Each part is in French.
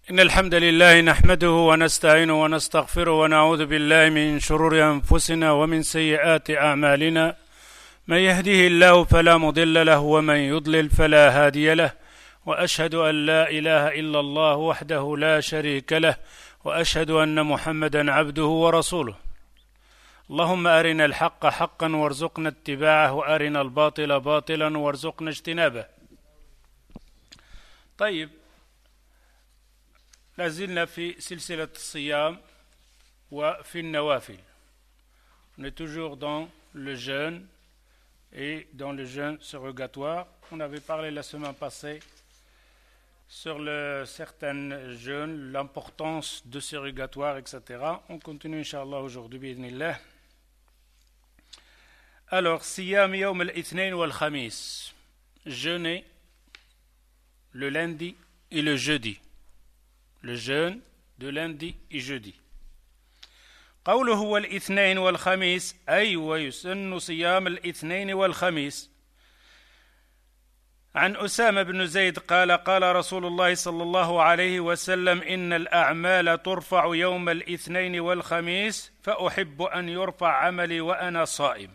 إن الحمد لله نحمده ونستعينه ونستغفره ونعوذ بالله من شرور أنفسنا ومن سيئات أعمالنا. من يهده الله فلا مضل له ومن يضلل فلا هادي له، وأشهد أن لا إله إلا الله وحده لا شريك له، وأشهد أن محمدا عبده ورسوله. اللهم أرنا الحق حقا وارزقنا اتباعه، وأرنا الباطل باطلا وارزقنا اجتنابه. طيب، لازلنا في سلسلة الصيام وفي النوافل. On est toujours dans le jeûne et dans le jeûne surrogatoire. On avait parlé la semaine passée sur certains jeûnes, l'importance de surrogatoire, etc. On continue, Inch'Allah, aujourd'hui, bi'idhnillah. Alors, Siyam Yawm al-Ithnain wal-Khamis. Jeûner le lundi et le jeudi. Le jeûne de lundi et jeudi. قوله هو الاثنين والخميس أي ويسن صيام الاثنين والخميس. عن أسامة بن زيد قال قال رسول الله صلى الله عليه وسلم إن الأعمال ترفع يوم الاثنين والخميس فأحب أن يرفع عملي وأنا صائم.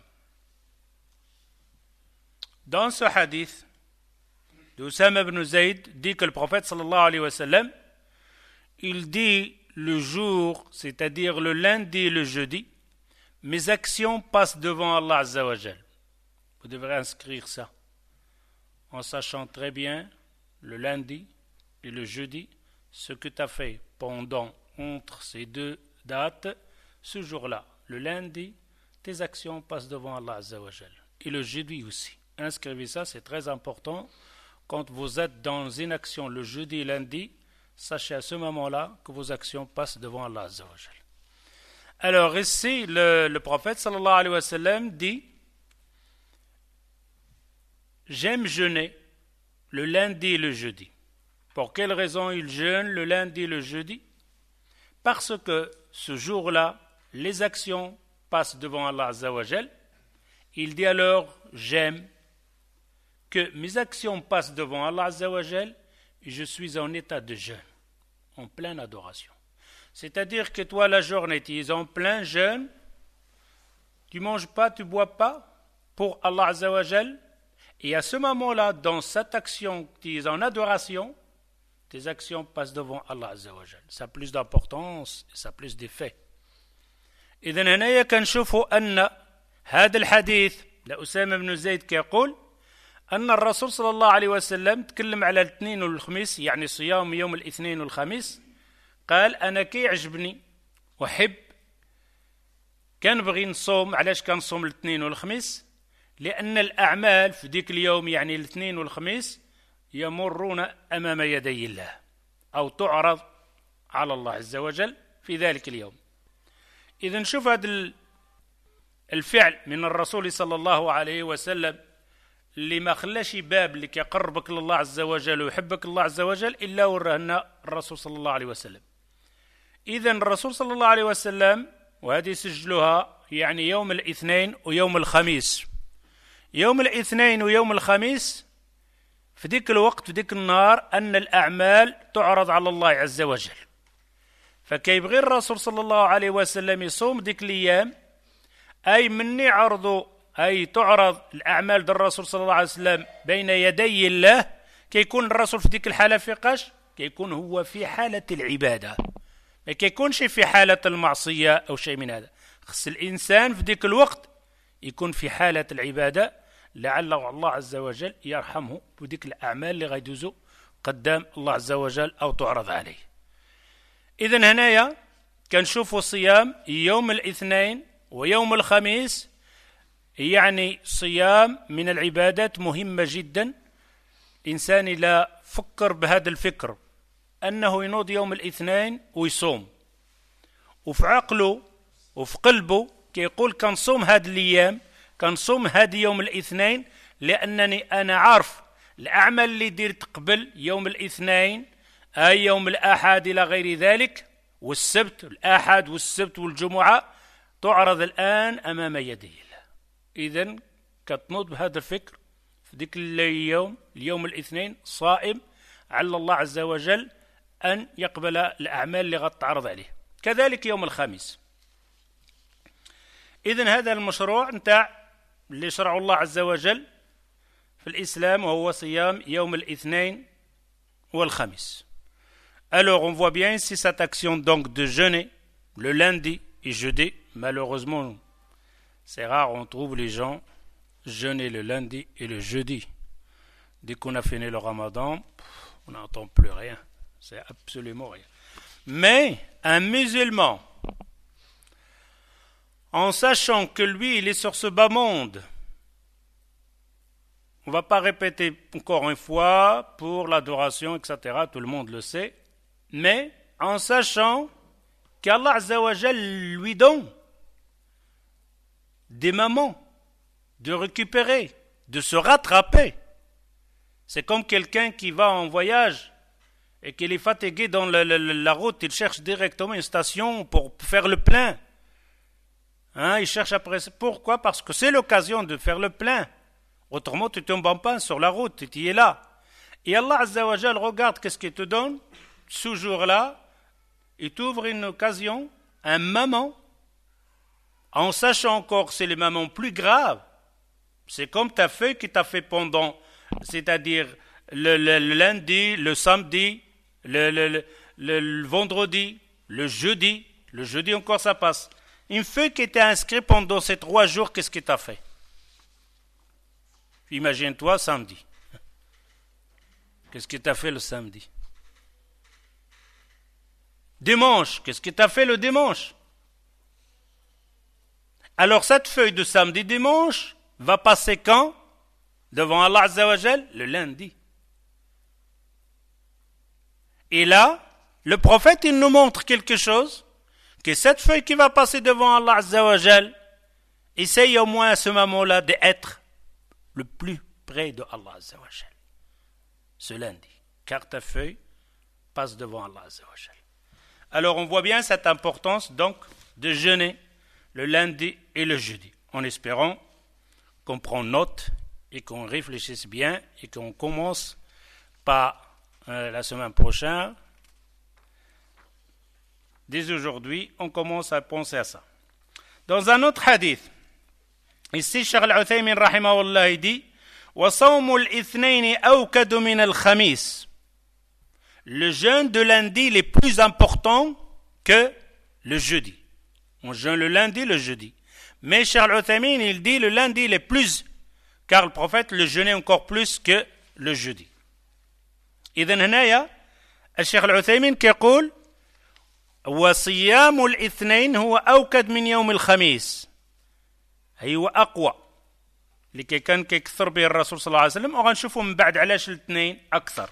Dans ce hadith d'Usama ibn Zayd dit que le prophète sallallahu alayhi wa sallam, il dit le jour, c'est-à-dire le lundi et le jeudi, mes actions passent devant Allah Azza wa Jal. Vous devrez inscrire ça en sachant très bien le lundi et le jeudi, ce que tu as fait entre ces deux dates, ce jour-là, le lundi, tes actions passent devant Allah Azza wa Jal. Et le jeudi aussi. Inscrivez ça, c'est très important. Quand vous êtes dans une action le jeudi et lundi, sachez à ce moment-là que vos actions passent devant Allah Azza wa Jal. Alors ici, le prophète sallallahu alayhi wa sallam dit: j'aime jeûner le lundi et le jeudi. Pour quelle raison il jeûne le lundi et le jeudi? Parce que ce jour-là, les actions passent devant Allah Azza wa Jal. Il dit alors: j'aime que mes actions passent devant Allah Azza wa Jal, et je suis en état de jeûne, en pleine adoration. C'est-à-dire que toi, la journée, tu es en plein jeûne, tu ne manges pas, tu ne bois pas, pour Allah Azza wa Jal, et à ce moment-là, dans cette action, tu es en adoration, tes actions passent devant Allah Azza wa Jal. Ça a plus d'importance, ça a plus d'effet. إذن هنا كنشوفوا أن هذا الحديث لأسامة بن زيد كيقول أن الرسول صلى الله عليه وسلم تكلم على الاثنين والخميس، يعني صيام يوم الاثنين والخميس. قال أنا كيعجبني وحب كنبغي نصوم. علاش كنصوم الاثنين والخميس؟ لأن الأعمال في ذيك اليوم، يعني الاثنين والخميس، يمرون أمام يدي الله أو تعرض على الله عز وجل في ذلك اليوم. إذا نشوف هذا الفعل من الرسول صلى الله عليه وسلم اللي ما خلاش باب اللي كيقربك لله عز وجل ويحبك الله عز وجل إلا ورهنا الرسول صلى الله عليه وسلم. إذن الرسول صلى الله عليه وسلم، وهذه سجلها، يعني يوم الاثنين ويوم الخميس. يوم الاثنين ويوم الخميس في ذيك الوقت، في ذيك النهار، أن الأعمال تعرض على الله عز وجل. فكيبغي الرسول صلى الله عليه وسلم يصوم ذيك الأيام، أي مني عرضوا، أي تعرض الأعمال ديال الرسول صلى الله عليه وسلم بين يدي الله. كيكون الرسول في ديك الحالة في قاش؟ كيكون هو في حالة العبادة، ما كيكونش في حالة المعصية أو شيء من هذا. خص الإنسان في ديك الوقت يكون في حالة العبادة، لعل الله عز وجل يرحمه بديك الأعمال اللي غيدوزوا قدام الله عز وجل أو تعرض عليه. إذن هنايا كنشوفوا صيام يوم الاثنين ويوم الخميس، يعني صيام من العبادات مهمة جدا. الإنسان لا فكر بهذا الفكر أنه ينوض يوم الاثنين ويصوم، وفي عقله وفي قلبه كيقول كنصوم هذه الأيام، كنصوم هذه يوم الاثنين، لأنني أنا عارف الأعمال اللي درت قبل يوم الاثنين، أي يوم الأحد إلى غير ذلك، والسبت، الأحد والسبت والجمعة، تعرض الآن أمام يدي الله. إذن كتنوض بهذا الفكر في ذيك اليوم الاثنين صائم، على الله عز وجل أن يقبل الأعمال اللي غتعرض عليه. كذلك يوم الخميس. إذن هذا المشروع نتاع اللي شرعه الله عز وجل في الإسلام وهو صيام يوم الاثنين والخميس. Alors on voit bien ici cette action donc de jeûner le lundi et jeudi. Malheureusement, c'est rare, on trouve les gens jeûner le lundi et le jeudi. Dès qu'on a fini le ramadan, on n'entend plus rien. C'est absolument rien. Mais un musulman, en sachant que lui, il est sur ce bas monde, on ne va pas répéter encore une fois pour l'adoration, etc., tout le monde le sait, mais en sachant qu'Allah Azza wa Jal lui donne des moments de récupérer, de se rattraper. C'est comme quelqu'un qui va en voyage et qu'il est fatigué dans la route, il cherche directement une station pour faire le plein. Il cherche après. Pourquoi? Parce que c'est l'occasion de faire le plein. Autrement, tu tombes en panne sur la route, tu y es là. Et Allah Azza wa Jal regarde qu'est-ce qu'il te donne. Ce jour-là, il t'ouvre une occasion, un moment, en sachant encore que c'est les moments plus graves. C'est comme ta feuille qui t'a fait pendant, c'est-à-dire le lundi, le samedi, le vendredi, le jeudi encore ça passe. Une feuille qui était inscrite pendant ces 3 jours, qu'est-ce qui t'a fait? Imagine-toi samedi. Qu'est-ce qui t'a fait le samedi? Dimanche, qu'est-ce qui t'a fait le dimanche? Alors cette feuille de samedi, dimanche, va passer quand? Devant Allah Azza wa Jal? Le lundi. Et là, le prophète, il nous montre quelque chose, que cette feuille qui va passer devant Allah Azza wa Jal, essaye au moins à ce moment-là d'être le plus près de Allah Azza wa Jal. Ce lundi. Car ta feuille passe devant Allah Azza wa Jal. Alors on voit bien cette importance donc de jeûner le lundi et le jeudi, en espérant qu'on prenne note et qu'on réfléchisse bien et qu'on commence pas la semaine prochaine. Dès aujourd'hui, on commence à penser à ça. Dans un autre hadith, ici, Cheikh Al-Uthaymin rahimahullah il dit وَصَوْمُ الْإِثْنَيْنِ أَوْكَدُ مِنَ الْخَمِيسِ. Le jeûne de lundi il est plus important que le jeudi. On jeûne le lundi, le jeudi. Mais Cheikh Al-Uthaymin, il dit le lundi il est plus, car le prophète le jeûnait encore plus que le jeudi. إذن هنايا الشيخ العثيمين كيقول وصيام الاثنين هو أوكد من يوم الخميس. أي هو أقوى اللي كان كيكثر به الرسول صلى الله عليه وسلم. وغنشوفوا من بعد علاش الاثنين أكثر.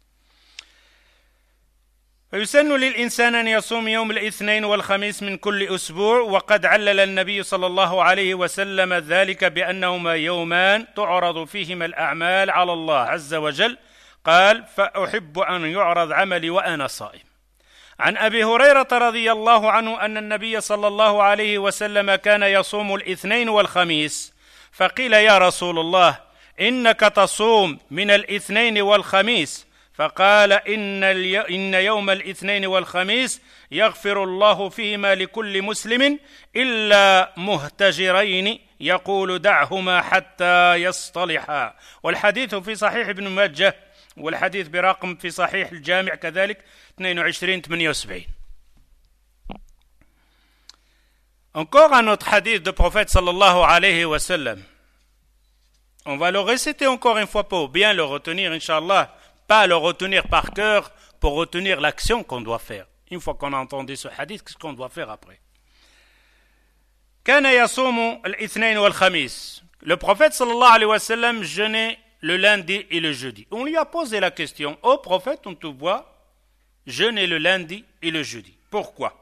فيسن للإنسان أن يصوم يوم الاثنين والخميس من كل أسبوع. وقد علل النبي صلى الله عليه وسلم ذلك بأنهما يومان تعرض فيهما الأعمال على الله عز وجل. قال فأحب أن يعرض عملي وأنا صائم. عن أبي هريرة رضي الله عنه أن النبي صلى الله عليه وسلم كان يصوم الاثنين والخميس. فقيل يا رسول الله إنك تصوم من الاثنين والخميس. فقال إن يوم الاثنين والخميس يغفر الله فيهما لكل مسلم إلا مهتجرين يقول دعهما حتى يصطلحا. والحديث في صحيح ابن ماجه والحديث برقم في صحيح الجامع كذلك 2278. Encore un autre hadith du prophète sallallahu alayhi wa sallam. On va le réciter encore une fois pour bien le retenir, Inch'Allah. Pas le retenir par cœur, pour retenir l'action qu'on doit faire. Une fois qu'on a entendu ce hadith, qu'est-ce qu'on doit faire après? كان يصوم الاثنين والخميس. Le prophète sallallahu alayhi wa sallam jeûnait le lundi et le jeudi. On lui a posé la question, ô prophète, on te voit jeûner le lundi et le jeudi. Pourquoi?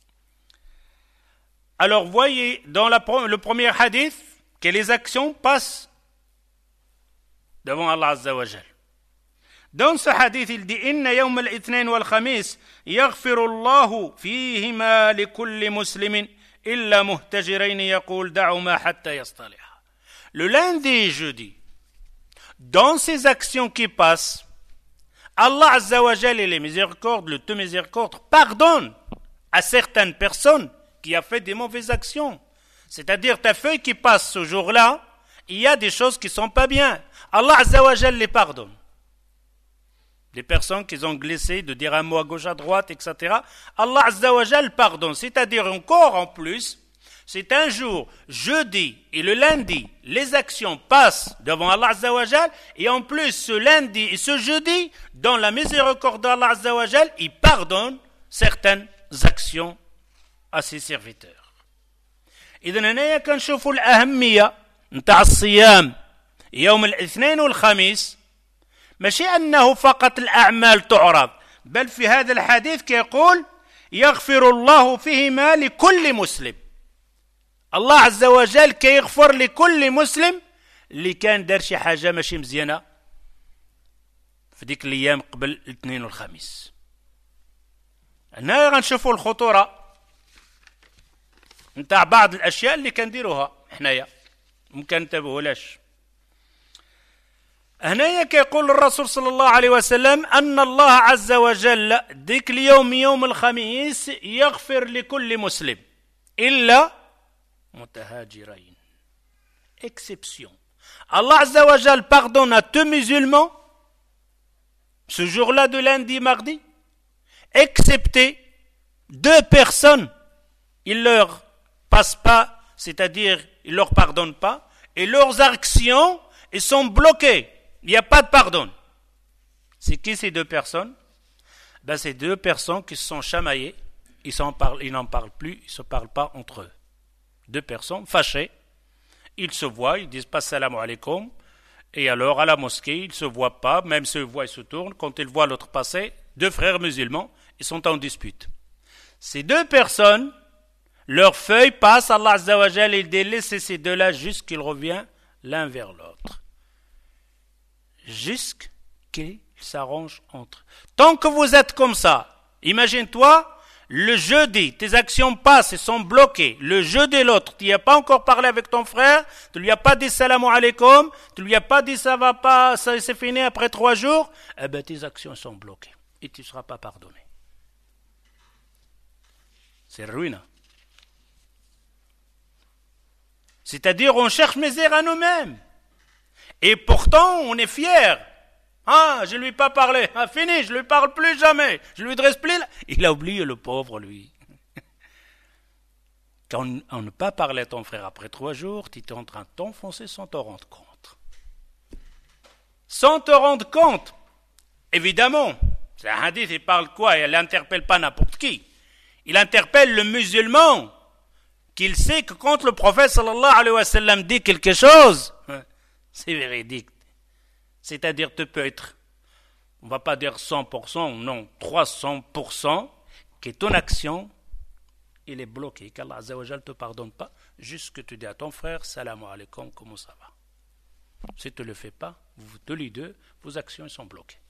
Alors voyez dans le premier hadith que les actions passent devant Allah Azza wa Jal. Dans ce hadith, il dit إن يوم الاثنين والخميس يغفر الله فيهما لكل مسلم إلا مهتجرين يقول دعهما حتى يصطلحا. Le lundi et jeudi, dans ces actions qui passent, Allah Azza wa Jal, il est miséricorde, le tout miséricorde, pardonne à certaines personnes qui ont fait des mauvaises actions. C'est-à-dire, ta feuille qui passe ce jour-là, il y a des choses qui ne sont pas bien. Allah Azza wa Jal les pardonne. Des personnes qui ont glissé de dire un mot à gauche, à droite, etc. Allah Azza wa Jal pardonne. C'est-à-dire encore en plus, c'est un jour, jeudi et le lundi, les actions passent devant Allah Azza wa Jal, et en plus ce lundi et ce jeudi, dans la miséricorde d'Allah Azza wa Jal, il pardonne certaines actions à ses serviteurs. إذن هنا كنشوفوا الأهمية نتاع الصيام يوم الاثنين والخميس، ماشي أنه فقط الأعمال تعرض، بل في هذا الحديث كيقول يغفر الله فيهما لكل مسلم. الله عز وجل كيغفر لكل مسلم اللي كان دار شي حاجة ماشي مزيانة في ديك الأيام قبل الاثنين والخميس. هنا غنشوفوا الخطورة نتاع بعض الأشياء اللي كنديروها حنايا ممكن ننتبهوا لاش. هنايا كيقول الرسول صلى الله عليه وسلم أن الله عز وجل ديك اليوم يوم الخميس يغفر لكل مسلم إلا متهاجرين. Exception. Allah Azza wa Jal pardonne à deux musulmans ce jour-là de lundi, mardi, excepté deux personnes. Il leur passe pas, c'est-à-dire il leur pardonne pas, et leurs actions ils sont bloquées. Il n'y a pas de pardon. C'est qui ces deux personnes? C'est deux personnes qui se sont chamaillées, ils n'en parlent plus, ils ne se parlent pas entre eux. Deux personnes fâchées, ils se voient, ils disent pas salam alaikum, et alors à la mosquée, ils ne se voient pas, même s'ils voient, ils se tournent, quand ils voient l'autre passer, deux frères musulmans, ils sont en dispute. Ces deux personnes, leur feuille passe, Allah Azza wa Jal, il délaisse ces deux-là jusqu'ils reviennent l'un vers l'autre. Jusqu'ils s'arrangent entre eux. Tant que vous êtes comme ça, imagine-toi, le jeudi, tes actions passent et sont bloquées. Le jeudi, l'autre, tu n'y as pas encore parlé avec ton frère, tu lui as pas dit salam alaikum, tu lui as pas dit ça va pas, ça c'est fini après 3 jours, tes actions sont bloquées et tu ne seras pas pardonné. C'est ruine. C'est-à-dire, on cherche misère à nous-mêmes. Et pourtant, on est fier. Ah, je ne lui ai pas parlé. Ah, fini, je ne lui parle plus jamais. Je ne lui dresse plus. Il a oublié le pauvre, lui. Quand on ne pas parlé à ton frère après 3 jours, tu es en train de t'enfoncer sans te rendre compte. Sans te rendre compte. Évidemment, c'est un hadith, il parle quoi? Il n'interpelle pas n'importe qui. Il interpelle le musulman, qu'il sait que quand le prophète sallallahu alayhi wa sallam dit quelque chose, c'est véridique. C'est-à-dire, tu peux être, on ne va pas dire 100%, non, 300%, que ton action, il est bloqué, qu'Allah Azza wa Jal ne te pardonne pas, juste que tu dis à ton frère, salam alaikum, comment ça va? Si tu ne le fais pas, vous tous les deux, vos actions sont bloquées.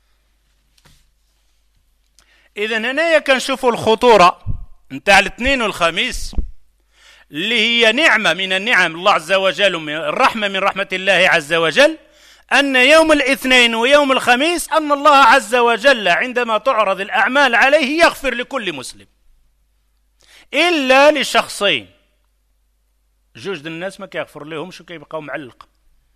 إذن هنا كنشوفوا الخطورة نتاع الاثنين والخميس اللي هي نعمة من النعم الله عز وجل ومن الرحمة من رحمة الله عز وجل أن يوم الاثنين ويوم الخميس أن الله عز وجل عندما تعرض الأعمال عليه يغفر لكل مسلم إلا لشخصين. جوج الناس ما كيغفر لهم شو كيبقاو معلق.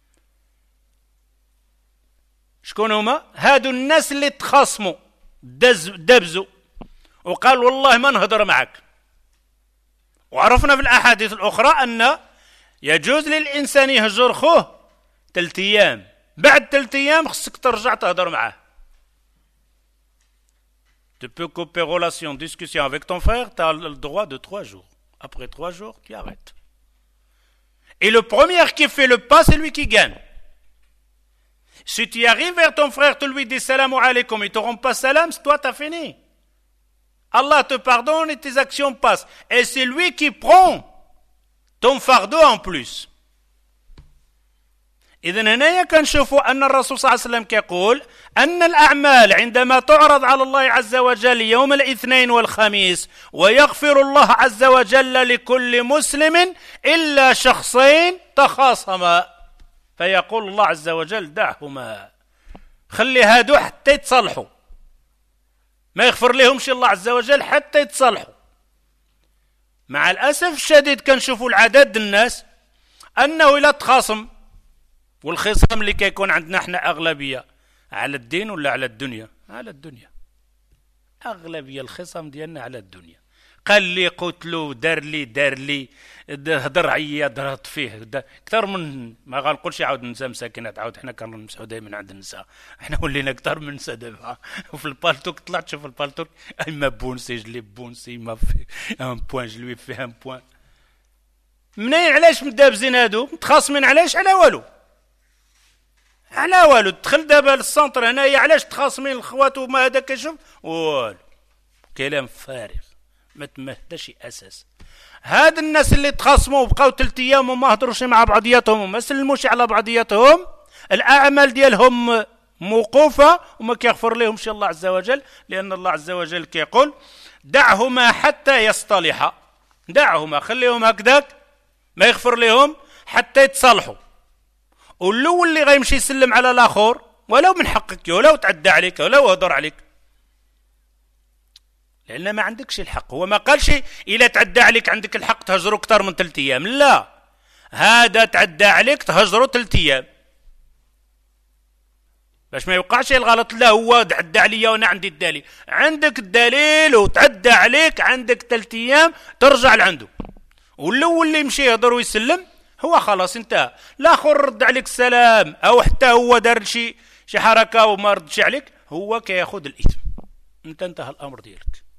شكون هما؟ هادو الناس اللي تخاصموا دبزوا وقال والله ما نهضر معك. وعرفنا في الأحاديث الأخرى أن يجوز للإنسان يهجر خوه 3 أيام، بعد 3 أيام خصك ترجع تهضر معه. Tu peux couper relation, discussion avec ton frère, tu as le droit de 3 jours. Après 3 jours, tu arrêtes. Et le premier qui fait le pas, c'est lui qui gagne. Si tu arrives vers ton frère, tu lui dis salam alaikum, il ne te rend pas salam, toi tu as fini. Allah te pardonne et tes actions passent. Et c'est lui qui prend ton fardeau en plus. إذن هنا كنشوفوا أن الرسول صلى الله عليه وسلم كيقول أن الأعمال عندما تعرض على الله عز وجل يوم الاثنين والخميس ويغفر الله عز وجل لكل مسلم إلا شخصين تخاصما فيقول الله عز وجل دعهما خلي هادو حتى يتصلحوا، ما يغفر لهمش الله عز وجل حتى يتصلحوا. مع الأسف الشديد كنشوفوا العدد الناس أنه إلا تخاصم، والخصام اللي كيكون عندنا احنا أغلبية على الدين ولا على الدنيا؟ على الدنيا. أغلبية الخصام ديالنا على الدنيا. قال لي قتلو، دار لي هضر عيا ضرط فيه اكثر من ما غنقولش عاود النساء مساكنات، عاود حنا كنمسحوا دائما عند النساء، حنا ولينا اكثر من النساء دابا. وفي البالتوك طلعت تشوف البالتوك اما بونسي جلي بونسي ما في ان بوان جلوي فيه ان بوان. منين علاش مدابزين هادو متخاصمين؟ علاش؟ على والو، على والو. دخل دابا للسونتر هنايا، علاش تخاصمين الخوات وما هذا كيشوف والو، كلام فارغ ما تمهدش اساس. هاد الناس اللي تخاصموا وبقاو 3 ايام وما هضروش مع بعضياتهم وما سلموش على بعضياتهم، الاعمال ديالهم موقوفه وما كيغفر لهمش الله عز وجل، لان الله عز وجل كيقول دعهما حتى يصطلحا، دعهما خليهم هكذاك ما يغفر لهم حتى يتصالحوا. والاول اللي غيمشي يسلم على الاخر ولو من حقك ولو تعدى عليك ولو هضر عليك، لأن ما عندكش الحق. هو ما قالش إلا تعدى عليك عندك الحق تهجره أكثر من 3 أيام، لا، هذا تعدى عليك تهجره 3 أيام باش ما يوقعش الغلط. لا، هو تعدى عليا وأنا عندي الدليل، عندك الدليل وتعدى عليك عندك 3 أيام ترجع لعنده. والأول اللي يمشي يهضر ويسلم هو خلاص انتهى، لا آخر رد عليك السلام أو حتى هو دار شي حركة وما ردش عليك، هو كياخذ الإثم، انت انتهى الأمر ديالك.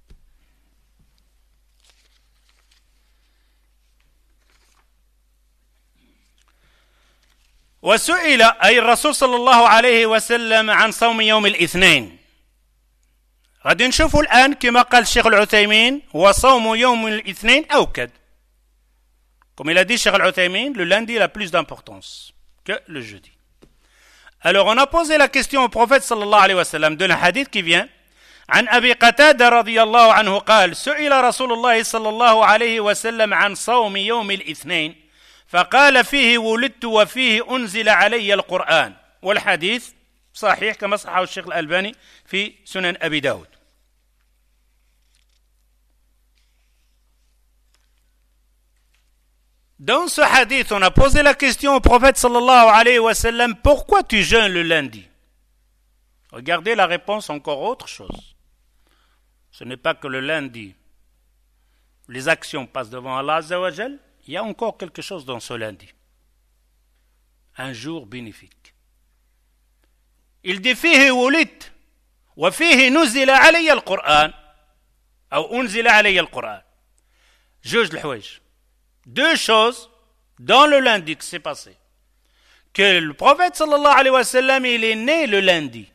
وسئل أي الرسول صلى الله عليه وسلم عن صوم يوم الاثنين. غادي نشوفوا الآن كما قال الشيخ العثيمين هو صوم يوم الاثنين أوكد. Comme il a dit Cheikh Al-Uthaymin, le lundi a plus d'importance que le jeudi. Alors on a posé la question au prophète sallallahu alayhi wa sallam de un hadith qui vient عن أبي قتادة رضي الله عنه قال سئل رسول الله صلى الله عليه وسلم عن صوم يوم الاثنين فقال فيه ولدت وفيه أنزل علي القرآن. والحديث صحيح كما صححه الشيخ الألباني في سنن أبي داود. Dans ce hadith, on a posé la question au prophète sallallahu alayhi wa sallam, pourquoi tu jeûnes le lundi? Regardez la réponse, encore autre chose. Ce n'est pas que le lundi, les actions passent devant Allah Azza wa Jal, il y a encore quelque chose dans ce lundi. Un jour bénéfique. Il dit فيه ولدت وفيه نزل علي القرآن أو أنزل علي القرآن. جوج الحوايج. Deux choses dans le lundi qui s'est passé. Que le prophète sallallahu alayhi wa sallam, il est né le lundi.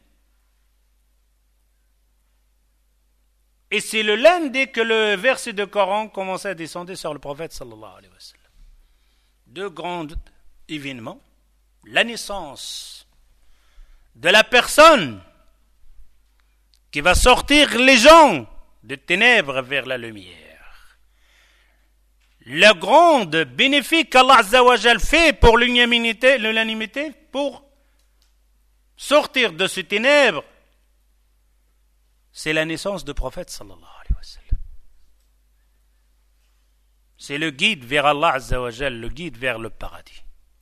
Et c'est le lundi que le verset de Coran commençait à descendre sur le prophète sallallahu alayhi wa sallam. Deux grands événements. La naissance de la personne qui va sortir les gens de ténèbres vers la lumière. Le grand bénéfice qu'Allah Azza wa Jal fait pour l'unanimité, pour sortir de ces ténèbres, c'est la naissance du prophète sallallahu alayhi wa sallam. C'est le guide vers Allah Azza wa Jal, le guide vers le paradis.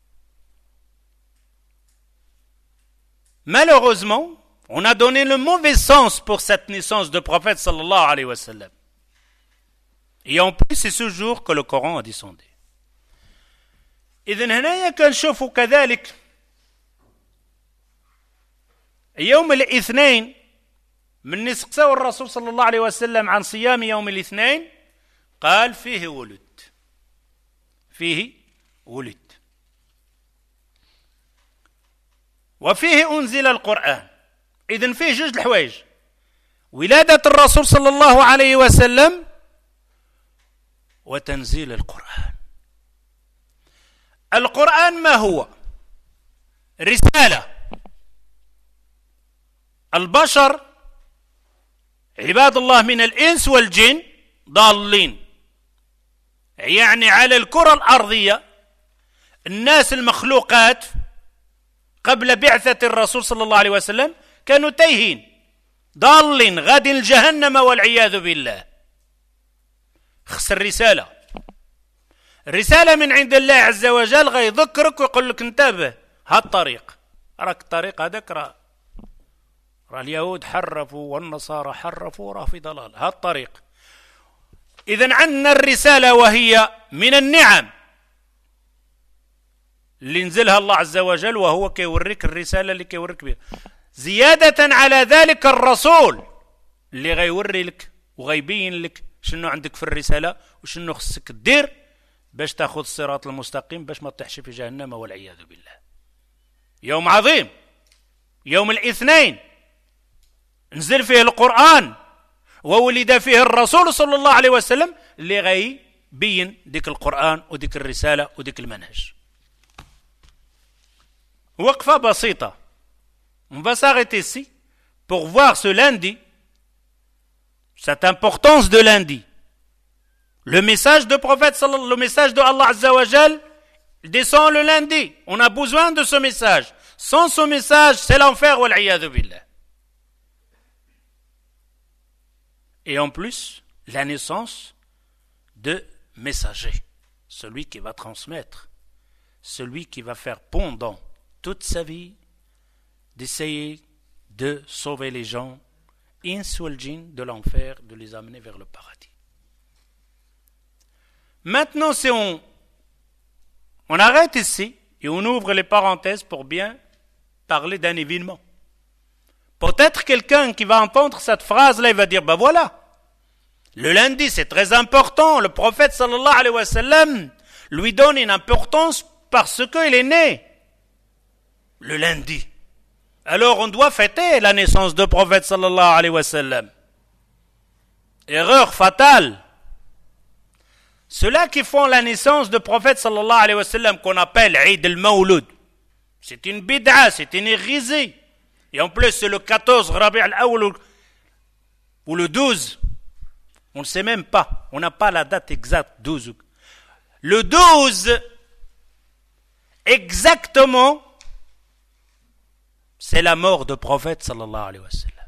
Malheureusement, on a donné le mauvais sens pour cette naissance du prophète sallallahu alayhi wa sallam. Et en plus, c'est ce jour que le Coran a descendu. إذن هنايا كنشوفوا كذلك يوم الاثنين من نسقسوا الرسول صلى الله عليه وسلم عن صيام يوم الاثنين قال فيه ولد. فيه ولد. وفيه أنزل القرآن. إذن فيه جوج الحوايج. ولادة الرسول صلى الله عليه وسلم وتنزيل القرآن. القرآن ما هو؟ رسالة. البشر عباد الله من الإنس والجن ضالين، يعني على الكرة الأرضية الناس المخلوقات قبل بعثة الرسول صلى الله عليه وسلم كانوا تايهين ضالين غادي لجهنم والعياذ بالله. خسر الرسالة من عند الله عز وجل غيذكرك ويقول لك انتبه هاد الطريق، راك الطريق هذاك راه اليهود حرفوا والنصارى حرفوا راه في ضلال، هاد الطريق. إذن عندنا الرسالة وهي من النعم اللي نزلها الله عز وجل، وهو كيوريك الرسالة اللي كيوريك بها. زيادة على ذلك الرسول اللي غيوري لك وغيبين لك شنو عندك في الرسالة وشنو خصك دير باش تاخذ الصراط المستقيم باش ما تطيحش في جهنم والعياذ بالله. يوم عظيم، يوم الاثنين نزل فيه القرآن وولد فيه الرسول صلى الله عليه وسلم اللي غيبين ديك القرآن وديك الرسالة وديك المنهج. وقفة بسيطة. On va s'arrêter ici pour voir ce lundi, cette importance de lundi. Le message de prophète, le message de Allah Azza wa Jal descend le lundi. On a besoin de ce message. Sans ce message, c'est l'enfer wal iyadhu billah. Et en plus, la naissance de messager, celui qui va transmettre, celui qui va faire pendant toute sa vie d'essayer de sauver les gens, ins wal jinn, de l'enfer, de les amener vers le paradis. Maintenant, si on arrête ici et on ouvre les parenthèses pour bien parler d'un événement. Peut-être quelqu'un qui va entendre cette phrase-là, il va dire, ben voilà, le lundi c'est très important, le prophète sallallahu alayhi wa sallam lui donne une importance parce qu'il est né le lundi. Alors on doit fêter la naissance du prophète sallallahu alayhi wa sallam. Erreur fatale. Ceux-là qui font la naissance du prophète sallallahu alayhi wa sallam qu'on appelle Eid al-Mawlud, c'est une bid'a, c'est une hérésie. Et en plus c'est le 14 Rabi' al-Awwal ou le 12. On ne sait même pas, on n'a pas la date exacte, 12. Le 12, exactement, c'est la mort du prophète sallallahu alayhi wa sallam.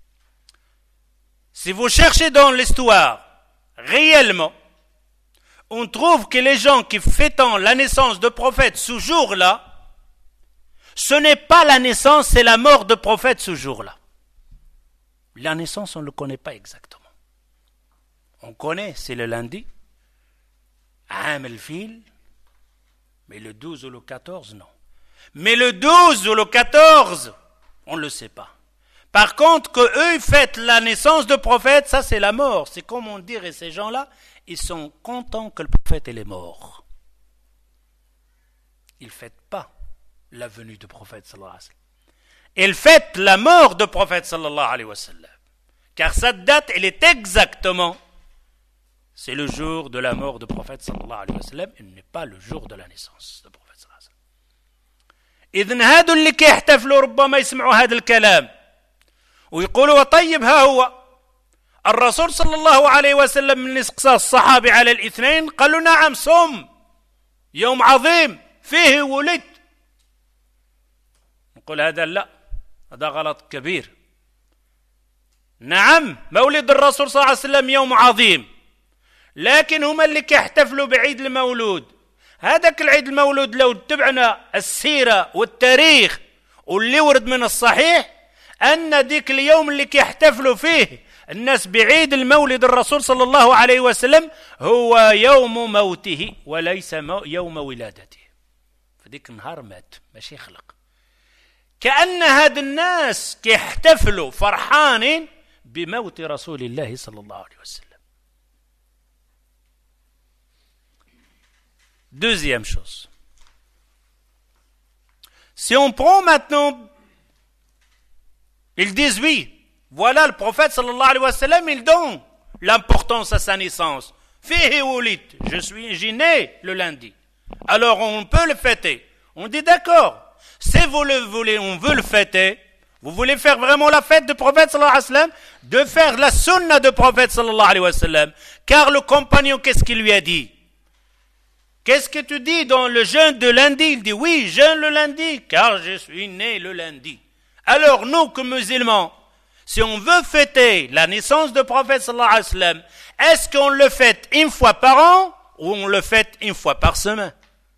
Si vous cherchez dans l'histoire, réellement, on trouve que les gens qui fêtent la naissance du prophète ce jour-là, ce n'est pas la naissance, c'est la mort du prophète ce jour-là. La naissance, on ne le connaît pas exactement. On connaît, c'est le lundi, Aam al-Fil, mais le 12 ou le 14, non. Mais le 12 ou le 14, on ne le sait pas. Par contre, qu'eux ils fêtent la naissance du prophète, ça c'est la mort. C'est comme on dirait, ces gens-là, ils sont contents que le prophète il est mort. Ils ne fêtent pas la venue du prophète sallallahu alayhi wa sallam. Ils fêtent la mort du prophète sallallahu alayhi wa sallam. Car cette date, elle est exactement, c'est le jour de la mort du prophète sallallahu alayhi wa sallam, il n'est pas le jour de la naissance du prophète. إذن هادو اللي كيحتفلوا ربما يسمعوا هذا الكلام ويقولوا طيب ها هو الرسول صلى الله عليه وسلم من استقصاء الصحابي على الاثنين قالوا نعم صم يوم عظيم فيه ولد. نقول هذا لا، هذا غلط كبير. نعم مولد الرسول صلى الله عليه وسلم يوم عظيم، لكن هم اللي كيحتفلوا بعيد المولود. هذاك العيد المولود لو تبعنا السيرة والتاريخ واللي ورد من الصحيح أن ديك اليوم اللي كيحتفلوا فيه الناس بعيد المولد الرسول صلى الله عليه وسلم هو يوم موته وليس يوم ولادته. فديك النهار مات ماشي خلق. كأن هاد الناس كيحتفلوا فرحانين بموت رسول الله صلى الله عليه وسلم. Deuxième chose, si on prend maintenant, ils disent oui, voilà le prophète sallallahu alayhi wa sallam, il donne l'importance à sa naissance. Fihi wulid, j'ai né le lundi. Alors on peut le fêter. On dit d'accord, si vous le voulez, on veut le fêter. Vous voulez faire vraiment la fête du prophète sallallahu alayhi wa sallam, de faire la sunna du prophète sallallahu alayhi wa sallam. Car le compagnon, qu'est-ce qu'il lui a dit? Qu'est-ce que tu dis dans le jeûne de lundi? Il dit oui, jeûne le lundi, car je suis né le lundi. Alors nous, comme musulmans, si on veut fêter la naissance du prophète sallallahu alayhi wa sallam, est-ce qu'on le fête une fois par an ou on le fête une fois par semaine?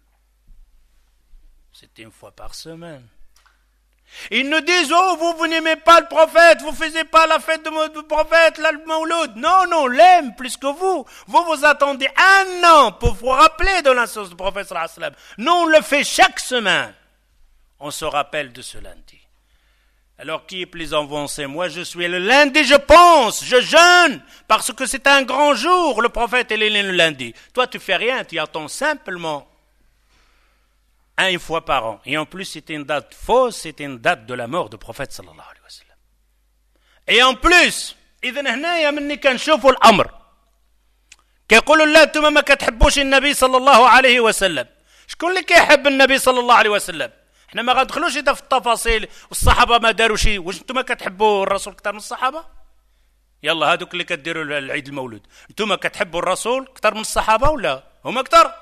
C'est une fois par semaine. Ils nous disent, oh, vous n'aimez pas le prophète, vous ne faisiez pas la fête du prophète, le Mawlud. Non, on l'aime plus que vous. Vous attendez un an pour vous rappeler de la naissance du prophète sallallahu alayhi wa sallam. Nous, on le fait chaque semaine. On se rappelle de ce lundi. Alors, qui est plus avancé? Moi, je suis le lundi, je pense, je jeûne, parce que c'est un grand jour. Le prophète, il est né le lundi. Toi, tu fais rien, tu attends simplement une fois par an. Et en plus, c'était une date fausse, c'était une date de la mort du prophète sallallahu alayhi wa sallam. Et en plus, إذن هنايا مني كنشوفوا الأمر كيقولوا لا انتم ما كتحبوش النبي صلى الله عليه وسلم. شكون اللي كيحب النبي صلى الله عليه وسلم؟ احنا ما غندخلوش في التفاصيل والصحابه ما داروا شيء. واش انتم كتحبوا الرسول اكثر من الصحابه؟ يلا هذوك اللي كديروا العيد المولود، انتم كتحبوا الرسول اكثر من الصحابه ولا هما اكثر؟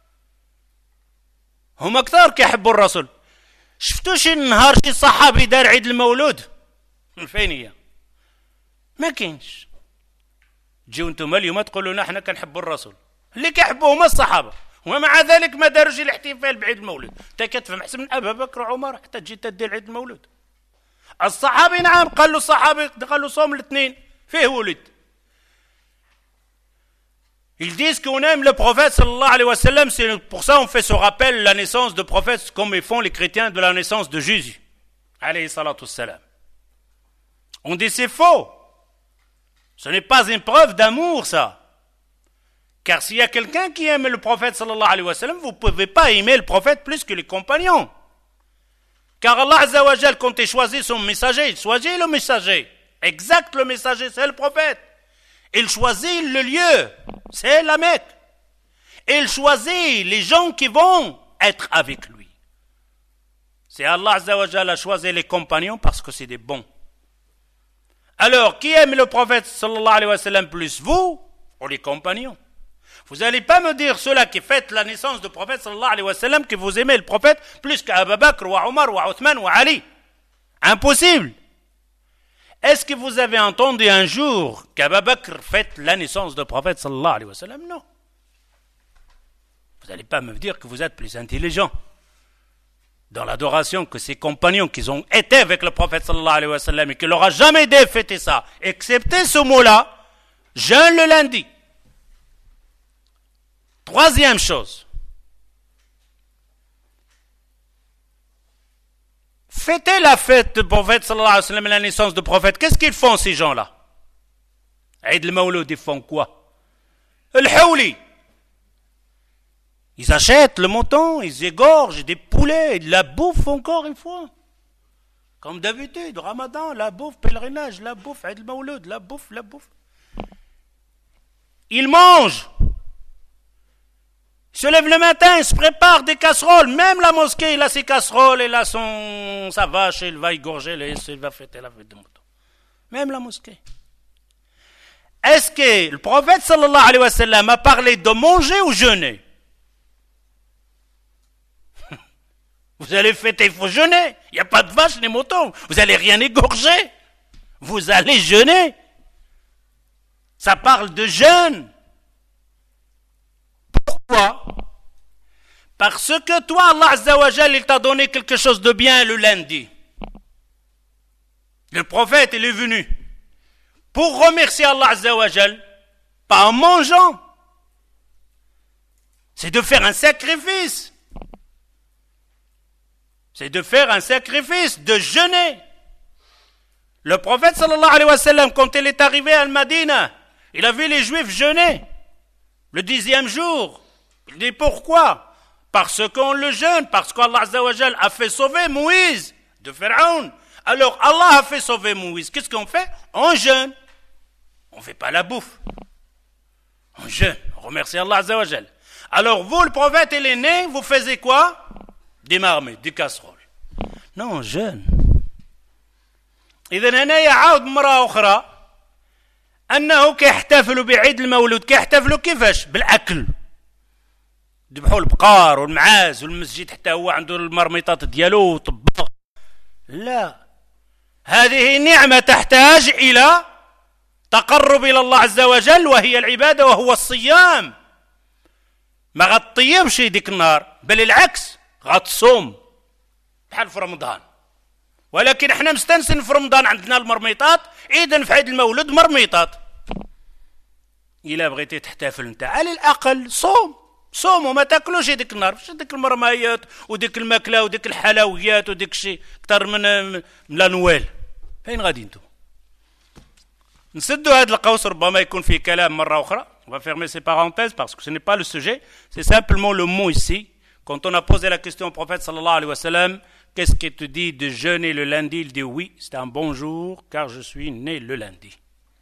هما اكثر كيحبوا الرسول. شفتوا شي نهار شي صحابي دار عيد المولود؟ فين هي؟ ما كاينش. تجيو انتم اليوم تقولوا لنا احنا كنحبوا الرسول، اللي كيحبوه هما الصحابه، ومع ذلك ما داروش الاحتفال بعيد المولد. انت كتفهم احسن من ابا بكر وعمر حتى تجي تدير عيد المولود. الصحابي نعم قال له الصحابي قال له صوم الاثنين فيه ولد. Ils disent qu'on aime le prophète sallallahu alayhi wa sallam, c'est pour ça on fait ce rappel la naissance du prophète comme ils font les chrétiens de la naissance de Jésus alayhi salatu wassalam. On dit c'est faux. Ce n'est pas une preuve d'amour ça. Car s'il y a quelqu'un qui aime le prophète sallallahu alayhi wa sallam, vous ne pouvez pas aimer le prophète plus que les compagnons. Car Allah azza wa jal, quand il choisit son messager, il choisit le messager. Exact, le messager, c'est le prophète. Il choisit le lieu, c'est la Mecque. Il choisit les gens qui vont être avec lui. C'est Allah azza wa jal a choisi les compagnons parce que c'est des bons. Alors, qui aime le prophète sallallahu alayhi wa sallam plus, vous ou les compagnons? Vous n'allez pas me dire ceux-là qui fêtent la naissance du prophète sallallahu alayhi wa sallam que vous aimez le prophète plus qu'Abu Bakr ou Omar ou Othman ou Ali. Impossible. Est-ce que vous avez entendu un jour qu'Abu Bakr fête la naissance du prophète sallallahu alayhi wa sallam? Non. Vous n'allez pas me dire que vous êtes plus intelligent dans l'adoration que ses compagnons qui ont été avec le prophète sallallahu alayhi wa sallam et qu'il n'aura jamais aidé fêter ça, excepté ce mot-là, jeûne le lundi. Troisième chose, fêter la fête du prophète sallallahu alayhi wa sallam, la naissance du prophète. Qu'est-ce qu'ils font ces gens-là? Eid al-Mawlud, ils font quoi? Al-Hawli. Ils achètent le mouton, ils égorgent des poulets, ils la bouffent encore une fois. Comme d'habitude, Ramadan, la bouffe, pèlerinage, la bouffe, Eid al-Mawlud, la bouffe. Ils mangent. Il se lève le matin, il se prépare des casseroles. Même la mosquée, il a ses casseroles, il a sa vache, il va égorger, il va fêter la fête de mouton. Même la mosquée. Est-ce que le prophète sallallahu alayhi wa sallam a parlé de manger ou jeûner? Vous allez fêter, il faut jeûner. Il n'y a pas de vache ni moutons. Vous n'allez rien égorger. Vous allez jeûner. Ça parle de jeûne. Pourquoi? Parce que toi, Allah Azza wa Jal, il t'a donné quelque chose de bien le lundi. Le prophète, il est venu pour remercier Allah Azza wa Jal, pas en mangeant. C'est de faire un sacrifice. C'est de faire un sacrifice, de jeûner. Le prophète sallallahu alayhi wa sallam, quand il est arrivé à Al-Madina, il a vu les Juifs jeûner le 10e jour. Il dit pourquoi? Parce qu'on le jeûne, parce qu'Allah Azza wa Jal a fait sauver Moïse de Pharaon. Alors Allah a fait sauver Moïse. Qu'est-ce qu'on fait? On jeûne. On ne fait pas la bouffe. On jeûne. On remercie Allah Azza wa Jal. Alors vous, le prophète, il est né, vous faisiez quoi? Des marmites, des casseroles. Non, on jeûne. إذن هنا يعاود مرة أخرى أنه كيحتفلوا بعيد المولود. كيحتفلوا كيفاش؟ بالأكل. ذبحوا البقار والمعاز والمسجد حتى هو عنده المرميطات ديالو وطباخ. لا، هذه نعمة تحتاج إلى تقرب إلى الله عز وجل، وهي العبادة وهو الصيام. ما غطيبش ديك النهار، بل العكس غتصوم بحال في رمضان. ولكن احنا مستنسن في رمضان عندنا المرميطات، إذن في عيد المولد مرميطات. إلا بغيتي تحتفل انت على الأقل صوم وما تاكلوش ديك النهار، مش ديك المرميات وديك الماكلة وديك الحلويات وديك الشيء أكثر من لا نوال. فين غادي انتم؟ نسدوا هذا القوس، ربما يكون فيه كلام مرة أخرى. On va fermer ces parenthèses parce que ce n'est pas le sujet, c'est simplement le mot ici. Quand on a posé la question au prophète sallallahu alayhi wa sallam, qu'est-ce qui te dit de jeûner le lundi? Il dit oui, c'est un bon jour car je suis né le lundi.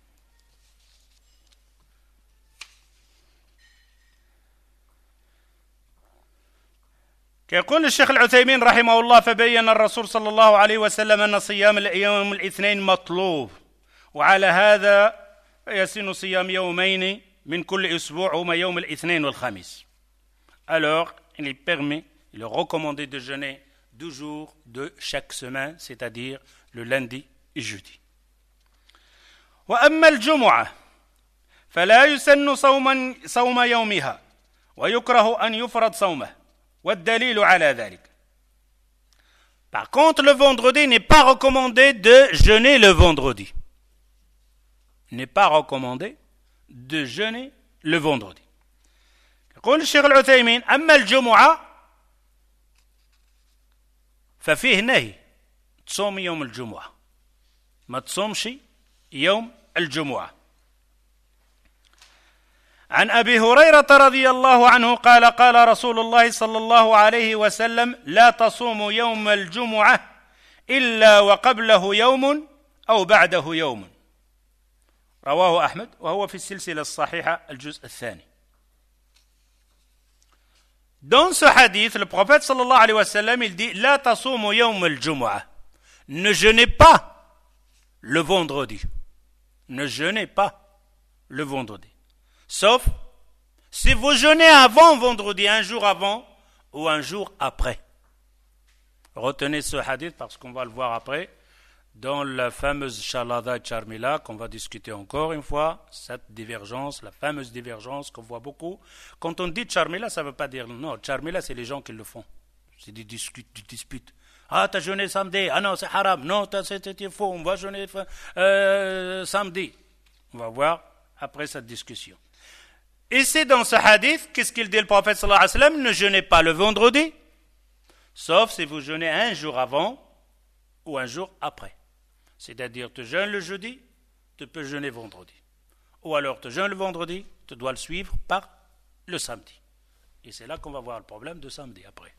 كيقول الشيخ العثيمين رحمه الله: فبين الرسول صلى الله عليه وسلم أن صيام يوم الاثنين مطلوب، وعلى هذا يسن صيام يومين من كل أسبوع هما يوم الاثنين والخميس. Alors, il est recommandé de jeûner 2 jours de chaque semaine, c'est-à-dire le lundi et jeudi. وأما الجمعة فلا يسن صوم يومها ويكره أن يفرض صومه والدليل على ذلك. Par contre, le vendredi n'est pas recommandé de jeûner le vendredi. N'est pas recommandé de jeûner le vendredi. يقول الشيخ العثيمين: أما الجمعة ففيه نهي تصوم يوم الجمعة، ما تصومش يوم الجمعة. عن أبي هريرة رضي الله عنه قال: قال رسول الله صلى الله عليه وسلم: لا تصوموا يوم الجمعة إلا وقبله يوم أو بعده يوم. رواه أحمد وهو في السلسلة الصحيحة الجزء الثاني. Dans ce hadith, le prophète sallallahu alayhi wa sallam, il dit: لا تصوموا يوم الجمعة. Ne jeûnez pas le vendredi. Ne jeûnez pas le vendredi. Sauf si vous jeûnez avant vendredi, un jour avant ou un jour après. Retenez ce hadith parce qu'on va le voir après dans la fameuse Shalada et Charmila qu'on va discuter encore une fois, cette divergence, la fameuse divergence qu'on voit beaucoup. Quand on dit Charmila, ça ne veut pas dire non, Charmila c'est les gens qui le font. C'est des disputes. Ah, t'as jeûné samedi, ah non, c'est haram, non, c'est faux, on va jeûner samedi. On va voir après cette discussion. Ici, dans ce hadith, qu'est-ce qu'il dit le prophète sallallahu alayhi wa sallam? Ne jeûnez pas le vendredi, sauf si vous jeûnez un jour avant ou un jour après. C'est-à-dire, tu jeûnes le jeudi, tu peux jeûner vendredi. Ou alors, tu jeûnes le vendredi, tu dois le suivre par le samedi. Et c'est là qu'on va voir le problème de samedi après.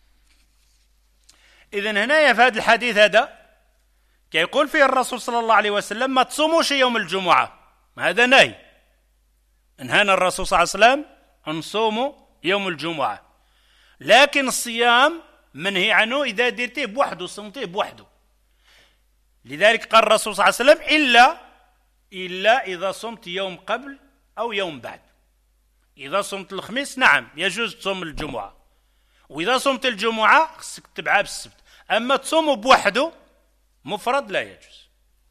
إذن هنا في هذا الحديث هذا كيقول فيه الرسول صلى الله عليه وسلم: ما تصوموش يوم الجمعة. هذا نهي. انهانا الرسول صلى الله عليه وسلم أن نصوموا يوم الجمعة، لكن الصيام منهي عنه إذا درتيه بوحده صمتيه بوحده. لذلك قال الرسول صلى الله عليه وسلم: إلا إذا صمت يوم قبل أو يوم بعد. إذا صمت الخميس نعم يجوز تصوم الجمعة، وإذا صمت الجمعة خصك تتبعها بالسبت. أما تصومه بوحده مفرد لا يجوز.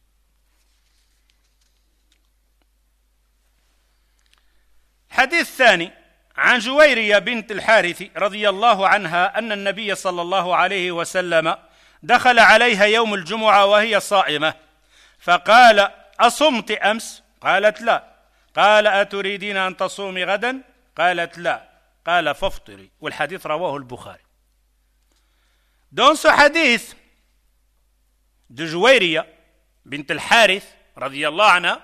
حديث ثاني عن جويرية بنت الحارث رضي الله عنها أن النبي صلى الله عليه وسلم دخل عليها يوم الجمعة وهي صائمة فقال: أصمت أمس؟ قالت لا. قال: أتريدين أن تصومي غدا؟ قالت لا. قال: فافطري. والحديث رواه البخاري. Dans ce hadith de Jouayriya bint al-Harith radiyallahu anha,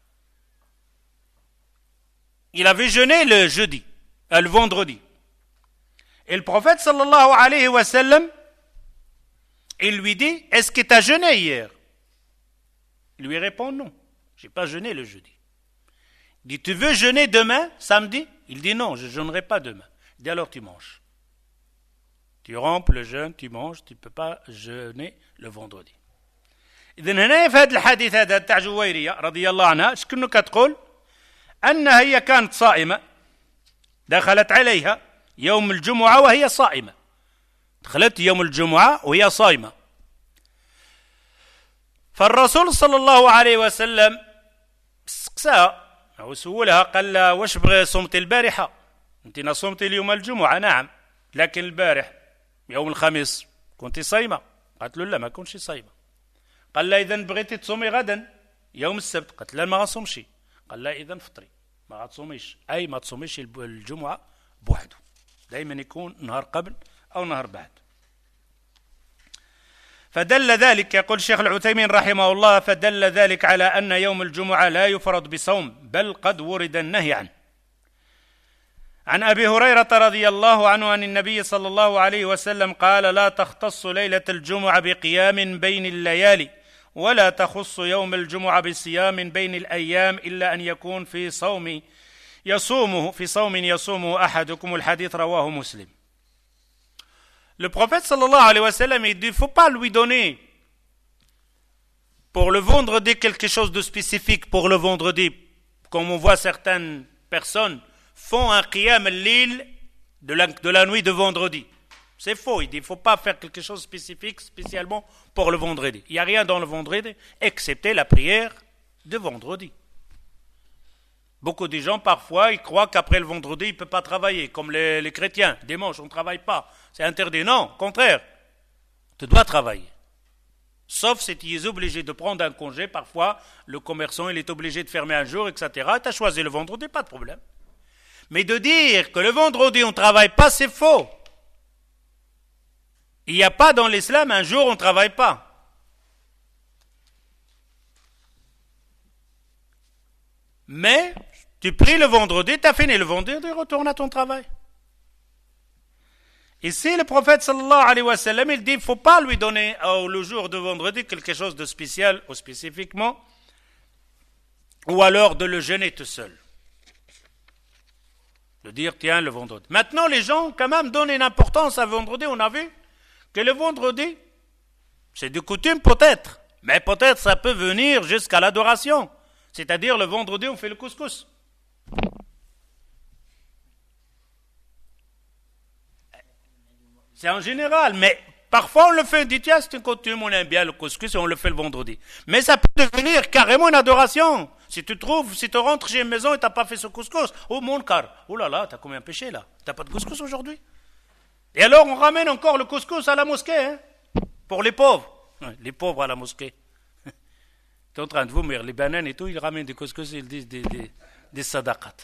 il avait jeûné le jeudi, le vendredi. Et le prophète sallallahu alayhi wa sallam, il lui dit: est-ce que tu as jeûné hier? Il lui répond: non, je n'ai pas jeûné le jeudi. Il dit: tu veux jeûner demain, samedi? Il dit: non, je ne jeûnerai pas demain. Il dit: alors tu manges. Tu rompes le jeûne, tu manges, tu ne peux pas jeûner le vendredi. إذن هنا في هذا الحديث هذا تاع جويرية رضي الله عنها شكون كتقول أنها هي كانت صائمة، دخلت عليها يوم الجمعة وهي صائمة. دخلت يوم الجمعة وهي صائمة. فالرسول صلى الله عليه وسلم سقساها أو سولها قال لها واش صمت البارحة؟ أنت صمت اليوم الجمعة. نعم، لكن البارح يوم الخميس كنت صايمة. قالت له لا ما كنتش صايمة. قال لها إذا بغيتي تصومي غدا يوم السبت؟ قالت لا ما غنصومش. قال لها إذا فطري ما غتصوميش، أي ما تصوميش الجمعة بوحده، دائما يكون نهار قبل أو نهار بعد. فدل ذلك، يقول الشيخ العثيمين رحمه الله، فدل ذلك على أن يوم الجمعة لا يفرض بصوم، بل قد ورد النهي عنه. عن أبي هريرة رضي الله عنه عن النبي صلى الله عليه وسلم قال: لا تختص ليلة الجمعة بقيام بين الليالي، ولا تخص يوم الجمعة بصيام بين الأيام، إلا أن يكون في صوم يصومه أحدكم. الحديث رواه مسلم. Le prophète sallallahu alayhi wa sallam, il dit, il ne faut pas lui donner pour le vendredi quelque chose de spécifique pour le vendredi. Comme on voit certaines personnes font un qiyam al-lil de la nuit de vendredi. C'est faux, il dit, il ne faut pas faire quelque chose de spécifique spécialement pour le vendredi. Il n'y a rien dans le vendredi excepté la prière de vendredi. Beaucoup de gens, parfois, ils croient qu'après le vendredi, ils ne peuvent pas travailler, comme les chrétiens. Dimanche, on ne travaille pas. C'est interdit. Non, au contraire. Tu dois travailler. Sauf si tu es obligé de prendre un congé. Parfois, le commerçant, il est obligé de fermer un jour, etc. Tu as choisi le vendredi, pas de problème. Mais de dire que le vendredi, on ne travaille pas, c'est faux. Il n'y a pas dans l'islam un jour où on ne travaille pas. Mais tu pries le vendredi, tu as fini le vendredi, retourne à ton travail. Ici, le prophète sallallahu alayhi wa sallam, il dit, il ne faut pas lui donner le jour de vendredi quelque chose de spécial ou spécifiquement, ou alors de le jeûner tout seul. De dire, tiens, le vendredi. Maintenant, les gens, quand même, donnent une importance à vendredi. On a vu que le vendredi, c'est de coutume peut-être, mais peut-être ça peut venir jusqu'à l'adoration. C'est-à-dire, le vendredi, on fait le couscous. C'est en général, mais parfois on le fait, on dit, tiens, c'est une coutume, on aime bien le couscous et on le fait le vendredi. Mais ça peut devenir carrément une adoration. Si tu rentres chez une maison et tu n'as pas fait ce couscous, oh mon car, oh là là, tu as combien péché là? Tu n'as pas de couscous aujourd'hui? Et alors on ramène encore le couscous à la mosquée, hein, pour les pauvres. Les pauvres à la mosquée. Tu es en train de vomir, les bananes et tout, ils ramènent des couscous, ils disent des sadaqat.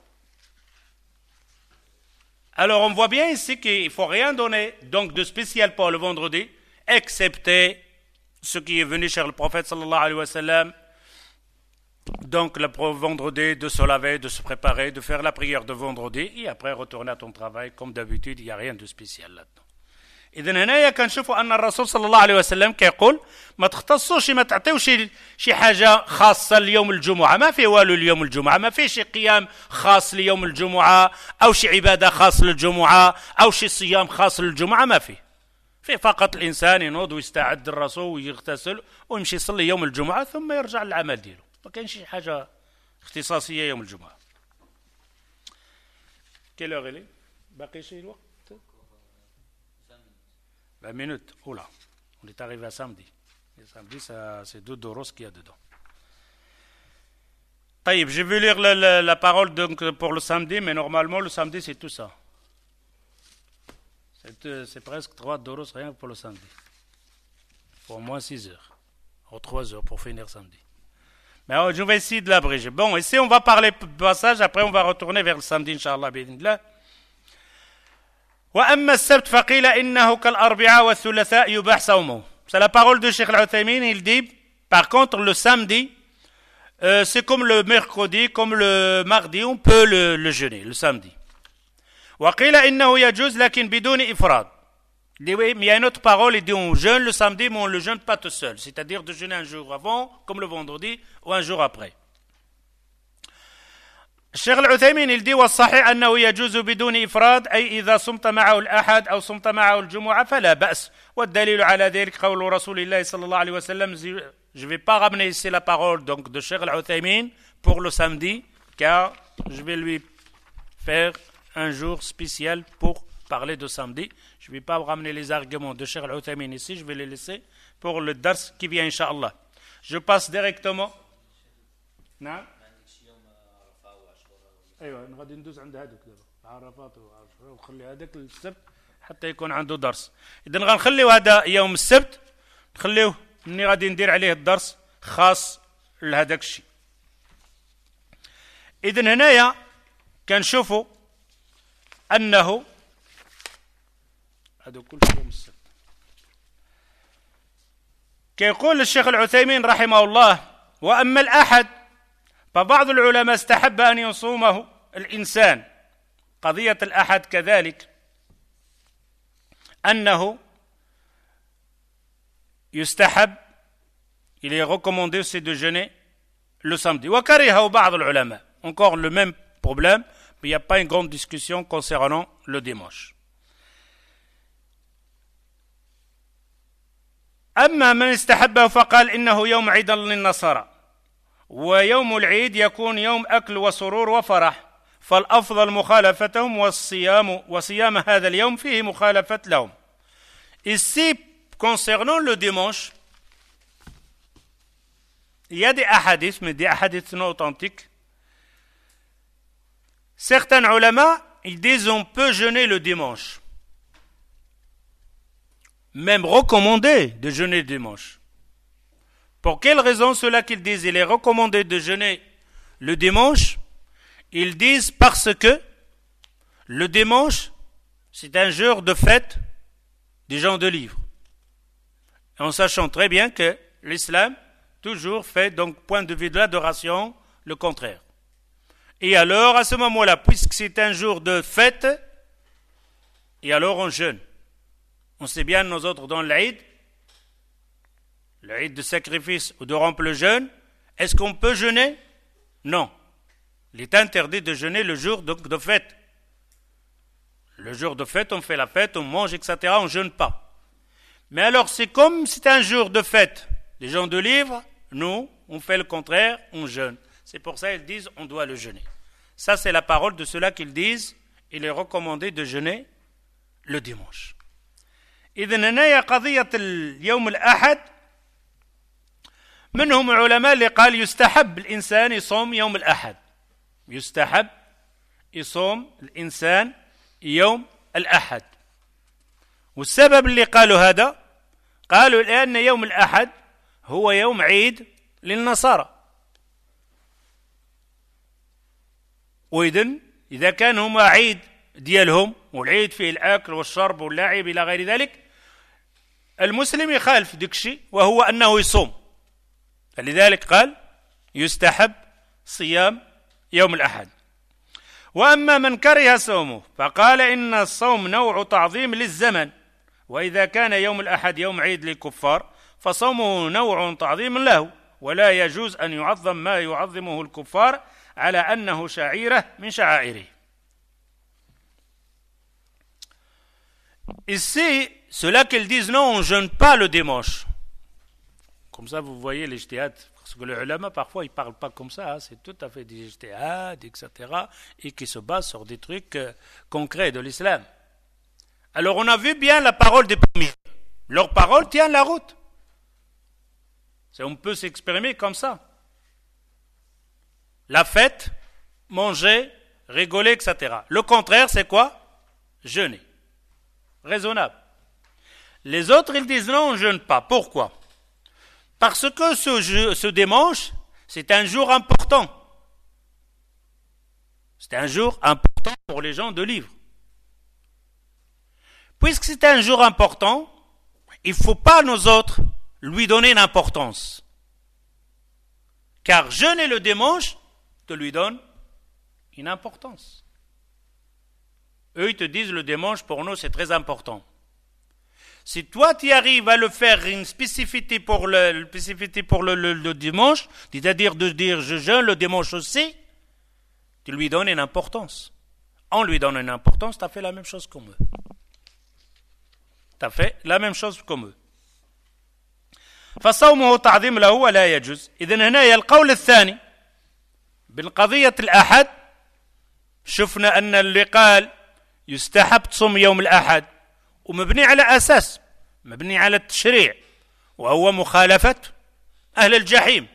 Alors on voit bien ici qu'il ne faut rien donner donc de spécial pour le vendredi, excepté ce qui est venu chez le prophète sallallahu alayhi wa sallam. Donc le vendredi, de se laver, de se préparer, de faire la prière de vendredi et après retourner à ton travail comme d'habitude, il n'y a rien de spécial là-dedans. إذن هنا كنشوفوا أن الرسول صلى الله عليه وسلم كيقول ما تختصوش ما تعطيوش شي حاجة خاصة ليوم الجمعة، ما في والو ليوم الجمعة، ما في شي قيام خاص ليوم الجمعة أو شي عبادة خاص للجمعة أو شي صيام خاص للجمعة، ما في فقط الإنسان ينوض ويستعد الرسول ويغتسل ويمشي يصلي يوم الجمعة ثم يرجع للعمل ديالو، ما كاينش شي حاجة اختصاصية يوم الجمعة. كيل هور إلي؟ باقي شي الوقت؟ 20 minutes. Oula, on est arrivé à samedi. Et samedi, c'est 2 doros qu'il y a dedans. Taïb, je vais lire la parole donc, pour le samedi, mais normalement, le samedi, c'est tout ça. C'est presque 3 doros rien pour le samedi. Il faut au moins 6 heures. Ou 3 heures pour finir samedi. Mais alors, je vais essayer de l'abréger. Bon, ici, on va parler passage, après, on va retourner vers le samedi, Inch'Allah, b'idhnillah. وأما السبت فقيل إنه كالأربعاء والثلاثاء يباح صومه. C'est la parole de Cheikh Al-Uthaymin, il dit, par contre le samedi, c'est comme le mercredi, comme le mardi, on peut le jeûner, le samedi. وقيل إنه يجوز لكن بدون إفراد. Il dit oui, mais il y a une autre parole, il dit on jeûne le samedi, mais on ne le jeûne pas tout seul, c'est-à-dire de jeûner un jour avant, comme le vendredi, ou un jour après. الشيخ العثيمين يلدي والصحيح أنه يجوز بدون إفراد أي إذا صمت معه الأحد أو صمت معه الجمعة فلا بأس والدليل على ذلك قول رسول الله صلى الله عليه وسلم. Je ne vais pas ramener ici la parole donc de Cheikh Al-Uthaymin pour le samedi car je vais lui faire un jour spécial pour parler de samedi. Je ne vais pas ramener les arguments de Cheikh Al-Uthaymin ici, je vais les laisser pour le dars qui vient Inch'Allah. Je passe directement. نعم. ايوه غادي ندوز عند هذوك دابا عرفات وخلي هذاك السبت حتى يكون عنده درس. اذا غنخليو هذا يوم السبت نخليوه مني غادي ندير عليه الدرس خاص لهذاك الشيء. اذا هنايا كنشوفوا انه هذا كل يوم السبت. كيقول الشيخ العثيمين رحمه الله: واما الاحد فبعض العلماء استحب ان يصومه الانسان. قضيه الاحد كذلك انه يستحب il est recommandé aussi de jeûner le samedi. وكرهه بعض العلماء. Encore le même problème, mais il n'y a pas une grande discussion concernant le dimanche. أما من استحبه فقال إنه يوم عيد للنصارى، ويوم العيد يكون يوم أكل وسرور وفرح، فالأفضل مخالفتهم وصيام هذا اليوم فيه مخالفة لهم. Ici, concernant le dimanche, il y a des hadiths, mais des hadiths non authentiques. Certains ulama, ils disent on peut jeûner le dimanche. Même recommandé de jeûner le dimanche. Pour quelle raison ceux-là qu'ils disent il est recommandé de jeûner le dimanche? Ils disent parce que le dimanche, c'est un jour de fête des gens de livre. En sachant très bien que l'islam toujours fait, donc, point de vue de l'adoration, le contraire. Et alors, à ce moment-là, puisque c'est un jour de fête, et alors on jeûne. On sait bien, nous autres, dans l'Aïd de sacrifice ou de rompre le jeûne, est-ce qu'on peut jeûner? Non. Il est interdit de jeûner le jour de fête. Le jour de fête, on fait la fête, on mange, etc., on ne jeûne pas. Mais alors, c'est comme c'est un jour de fête des gens de livre, nous, on fait le contraire, on jeûne. C'est pour ça qu'ils disent on doit le jeûner. Ça, c'est la parole de ceux-là qu'ils disent il est recommandé de jeûner le dimanche. إذن هنا قضية اليوم الأحد منهم علماء اللي قال يستحب الإنسان يصوم يوم الأحد. يستحب يصوم الإنسان يوم الأحد. والسبب اللي قالوا هذا قالوا لأن يوم الأحد هو يوم عيد للنصارى. وإذن إذا كان هما عيد ديالهم والعيد فيه الأكل والشرب واللعب إلى غير ذلك، المسلم يخالف ديك الشيء وهو أنه يصوم. فلذلك قال يستحب صيام يوم الأحد. وأما من كره صومه فقال إن الصوم نوع تعظيم للزمن، وإذا كان يوم الأحد يوم عيد للكفار فصومه نوع تعظيم له، ولا يجوز أن يعظم ما يعظمه الكفار على أنه شعيرة من شعائره. Ici, ceux-là qui disent non, on ne jeûne pas le dimanche. Comme ça, vous voyez les ijtihad. Parce que les ulama, parfois, ils ne parlent pas comme ça. Hein. C'est tout à fait des ijtihad, etc. Et qui se basent sur des trucs concrets de l'islam. Alors, on a vu bien la parole des premiers. Leur parole tient la route. On peut s'exprimer comme ça. La fête, manger, rigoler, etc. Le contraire, c'est quoi? Jeûner. Raisonnable. Les autres, ils disent non, on ne jeûne pas. Pourquoi? Parce que ce dimanche, c'est un jour important. C'est un jour important pour les gens de livre. Puisque c'est un jour important, il ne faut pas, nous autres, lui donner une importance. Car jeûner le dimanche te lui donne une importance. Eux, ils te disent le dimanche, pour nous, c'est très important. Si toi, tu arrives à le faire une spécificité pour le dimanche, c'est-à-dire de dire je jeûne le dimanche aussi, tu lui donnes une importance. On lui donne une importance, tu as fait la même chose comme eux. Tu as fait la même chose comme eux. فصومه تعظيم له ولا يجوز. إذن هنا القول الثاني بالقضية الأحد شفنا أن اللي قال يستحب تصوم يوم الأحد ومبني على أساس مبني على التشريع وهو مخالفة أهل الجحيم.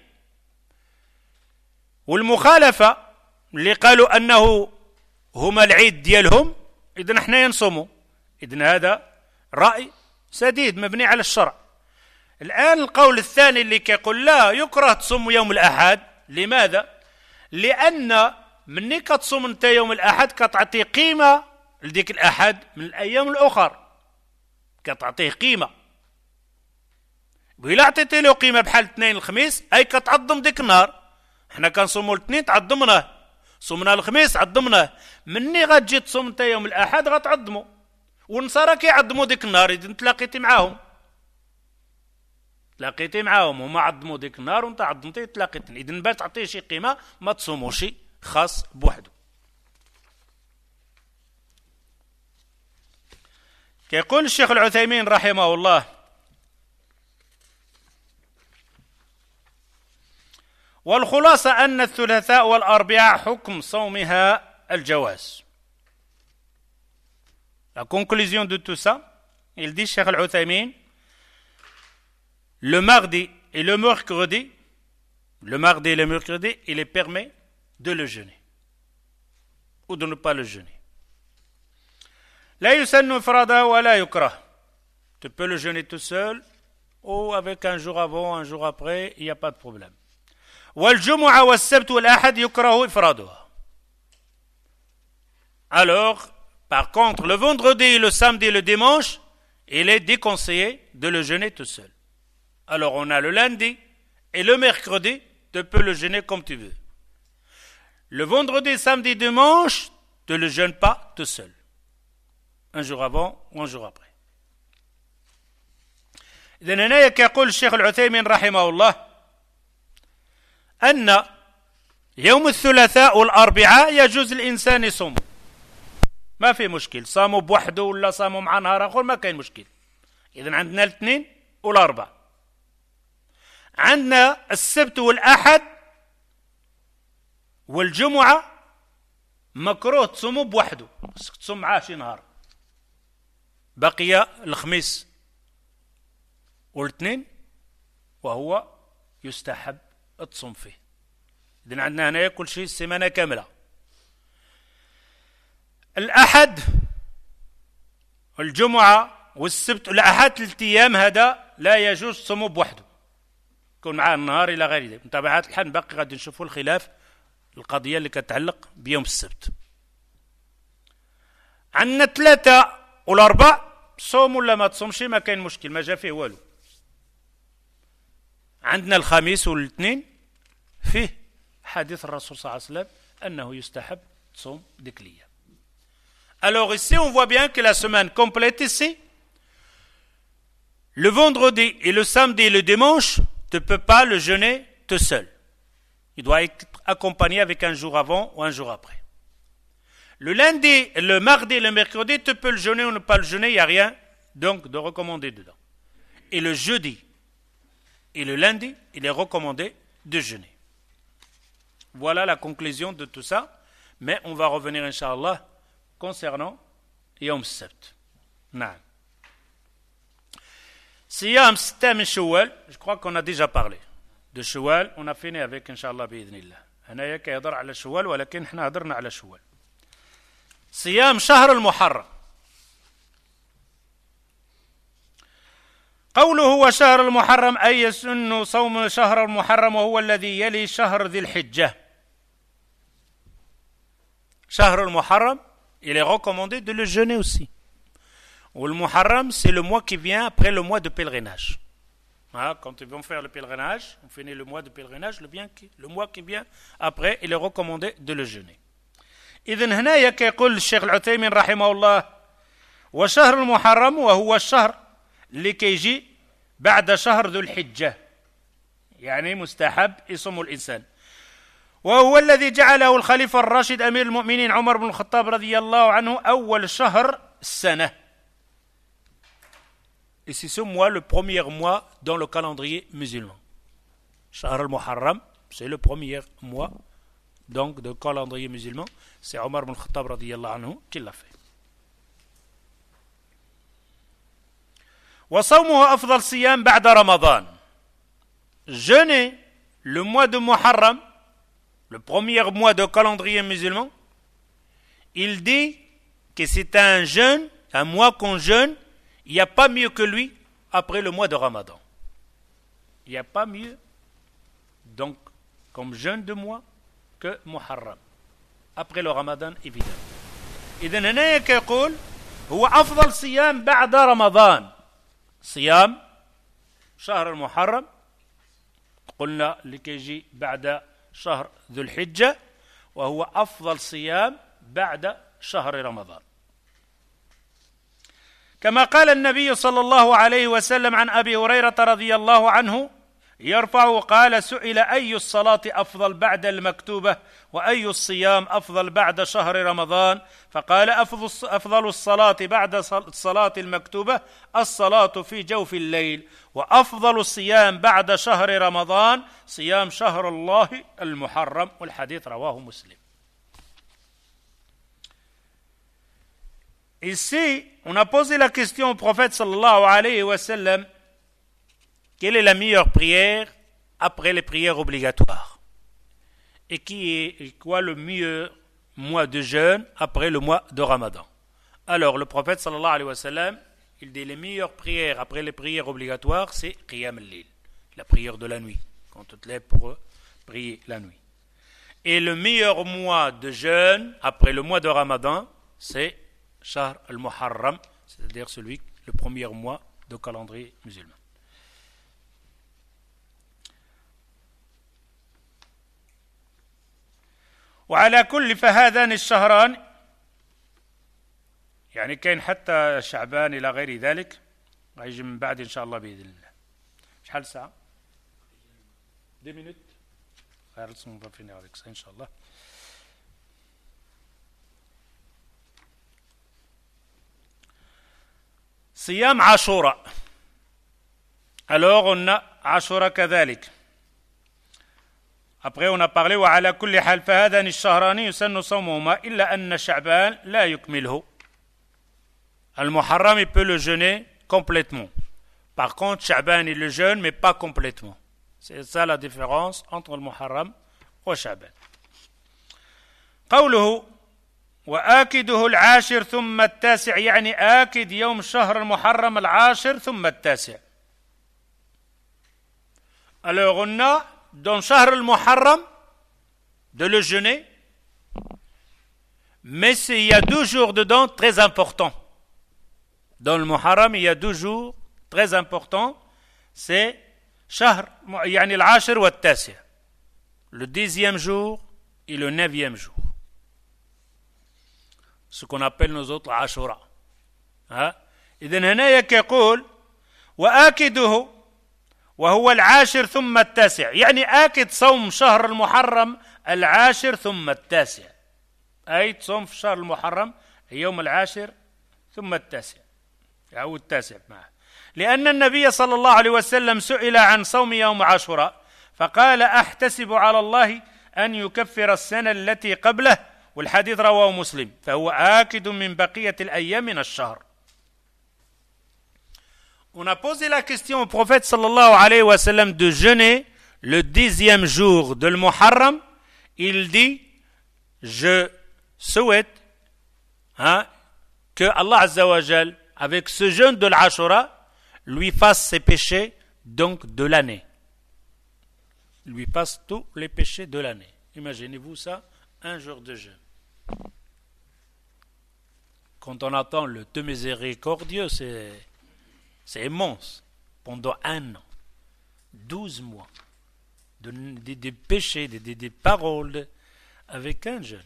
والمخالفة اللي قالوا أنه هما العيد ديالهم إذن احنا ينصموا. إذن هذا رأي سديد مبني على الشرع. الآن القول الثاني اللي كيقول لا يكره تصوم يوم الأحد. لماذا؟ لأن مني كتصوم انت يوم الأحد كتعطي قيمة لديك الأحد من الأيام الأخر، كتعطيه قيمة. وإلا عطيتي له قيمة بحال الاثنين الخميس أي كتعظم ديك النهار. احنا كنصوموا الاثنين تعظمناه، صومنا الخميس عظمناه. مني غتجي تصوم انت يوم الأحد غتعظموا، والنصارى كيعظموا ديك النهار. إذن تلاقيتي معاهم هما عظموا ديك النهار وانت عظمتي تلاقيتني. إذن باش تعطيه شي قيمة ما تصوموش خاص بوحده. كيقول الشيخ العثيمين رحمه الله: والخلاصة أن الثلاثاء والأربعاء حكم صومها الجواز. La conclusion de tout ça, il dit Cheikh Al-Uthaymin, le mardi et le mercredi, il est permis de le jeûner ou de ne pas le jeûner. لا يسن إفراده ولا يكره. Tu peux le jeûner tout seul ou avec un jour avant, un jour après, il n'y a pas de problème. والجمعة والسبت والأحد يكره إفرادها. Alors, par contre, le vendredi, le samedi et le dimanche, il est déconseillé de le jeûner tout seul. Alors, on a le lundi et le mercredi, tu peux le jeûner comme tu veux. Le vendredi, samedi, dimanche, tu ne le jeûnes pas tout seul. Un jour avant ou un jour après. إذن هنا يقول الشيخ العثيمين رحمه الله أن يوم الثلاثاء والأربعاء يجوز الإنسان يصوم، ما في مشكل. صاموا بوحده ولا صاموا مع نهار آخر ما كاين مشكل. إذن عندنا الاثنين والأربع. عندنا السبت والأحد والجمعة مكروه تصوموا بوحده، تصوم معاه شي نهار. بقي الخميس والاثنين وهو يستحب تصوم فيه. إذن عندنا هنا كل شيء السمانة كاملة. الأحد الجمعة والسبت الأحد 3 أيام هذا لا يجوز تصوموا بوحده، يكون معاه النهار إلى غير ذلك. بطبيعة الحال باقي غادي نشوفوا الخلاف القضية اللي كتعلق بيوم السبت. عندنا 3 والأربع صوم ولا ما تصومش ما كاين مشكل، ما جا فيه والو. عندنا الخميس والاثنين فيه حديث الرسول صلى الله عليه وسلم أنه يستحب تصوم ديك الأيام. Alors ici on voit bien que la semaine complète ici, le vendredi et le samedi et le dimanche, tu ne peux pas le jeûner tout seul. Il doit être accompagné avec un jour avant ou un jour après. Le lundi, le mardi et le mercredi, tu peux le jeûner ou ne pas le jeûner, il n'y a rien donc de recommandé dedans. Et le jeudi et le lundi, il est recommandé de jeûner. Voilà la conclusion de tout ça. Mais on va revenir, Inch'Allah, concernant Yom Sabt. Naam. Siyam Sitta min Shawwal, je crois qu'on a déjà parlé de Shawwal. On a fini avec, Inch'Allah, bi'idhnillah. هنايا كيهضر على شوال ولكن احنا هضرنا على شوال. صيام شهر المحرم. قوله هو شهر المحرم أي يسن صوم شهر المحرم وهو الذي يلي شهر ذي الحجة. شهر المحرم, il est recommandé de le jeûner aussi. Ou le Muharram, c'est le mois qui vient après le mois de pèlerinage. Hein, quand ils vont faire le pèlerinage, on finit le mois de pèlerinage, le mois qui vient après, il est recommandé de le jeûner. إذن هنايا كيقول الشيخ العثيمين رحمه الله وشهر المحرم وهو الشهر اللي كيجي بعد شهر ذو الحجة, يعني مستحب يصوم الإنسان, وهو الذي جعله الخليفة الراشد أمير المؤمنين عمر بن الخطاب رضي الله عنه أول شهر السنة. Et c'est ce mois, le premier mois dans le calendrier musulman. Shahr al-Muharram, c'est le premier mois donc de calendrier musulman. C'est Omar ibn Khattab radiyallahu anhu qui l'a fait. وصومه أفضل صيام بعد رمضان. jeûner le mois de Muharram, le premier mois de calendrier musulman, il dit que c'est un jeûne, un mois qu'on jeûne, il n'y a pas mieux que lui après le mois de Ramadan. Il n'y a pas mieux, donc, comme jeûne de mois que Muharram. après le Ramadan évidemment. إذن هناك يقول هو أفضل صيام بعد رمضان صيام شهر المحرم قلنا لكي يجي بعد شهر ذو الحجة وهو أفضل صيام بعد شهر رمضان كما قال النبي صلى الله عليه وسلم عن أبي هريرة رضي الله عنه يرفع قال سئل أي الصلاة أفضل بعد المكتوبة وأي الصيام أفضل بعد شهر رمضان فقال أفضل الصلاة بعد الصلاة المكتوبة الصلاة في جوف الليل وأفضل الصيام بعد شهر رمضان صيام شهر الله المحرم والحديث رواه مسلم. Ici, on a posé la question au prophète sallallahu alayhi wa sallam. Quelle est la meilleure prière après les prières obligatoires? Et quoi le meilleur mois de jeûne après le mois de Ramadan? Alors, le prophète sallallahu alayhi wa sallam, il dit les meilleures prières après les prières obligatoires, c'est Qiyam al-Lil, la prière de la nuit, quand on te lève pour prier la nuit. Et le meilleur mois de jeûne après le mois de Ramadan, c'est Shahr al-Muharram, c'est-à-dire le premier mois de calendrier musulman. وعلى كل فهذان الشهران يعني كاين حتى شعبان إلى غير ذلك غيجي من بعد إن شاء الله بإذن الله. شحال ساعة؟ 2 minutes غير on va finir avec ça إن شاء الله. صيام عاشوراء. Alors on a عاشوراء كذلك. Après, on a parlé وعلى كل حال فهذان الشهران يسن صومهما إلا أن شعبان لا يكمله. المحرم il peut le jeûner complètement. Par contre, Sha'ban il le jeûne mais pas complètement. C'est ça la différence entre le Muharram et Sha'ban. قوله وآكده العاشر ثم التاسع يعني آكد يوم شهر المحرم العاشر ثم التاسع. Alors on a dans Shahr al-Muharram de le jeûner, mais il y a 2 jours dedans très importants. Dans le Muharram, il y a 2 jours très importants, c'est Shahr, يعني العاشر والتاسع, le 10e jour et le 9e jour. Ce qu'on appelle nous autres Ashura. إذن هناك يقول وآكده وهو العاشر ثم التاسع يعني آكد صوم شهر المحرم العاشر ثم التاسع أي تصوم في شهر المحرم يوم العاشر ثم التاسع أو التاسع معه لأن النبي صلى الله عليه وسلم سئل عن صوم يوم عاشوراء فقال أحتسب على الله أن يكفر السنة التي قبله والحديث رواه مسلم فهو آكد من بقية الأيام من الشهر. On a posé la question au prophète sallallahu alayhi wa sallam de jeûner le 10e jour de Muharram. Il dit, je souhaite que Allah Azza wa Jal, avec ce jeûne de l'Ashura, lui fasse ses péchés donc de l'année. Lui fasse tous les péchés de l'année. Imaginez-vous ça, un jour de jeûne. Quand on attend le Dieu miséricordieux, c'est immense. Pendant 1 an, 12 mois, des péchés, des paroles, avec un jeûne.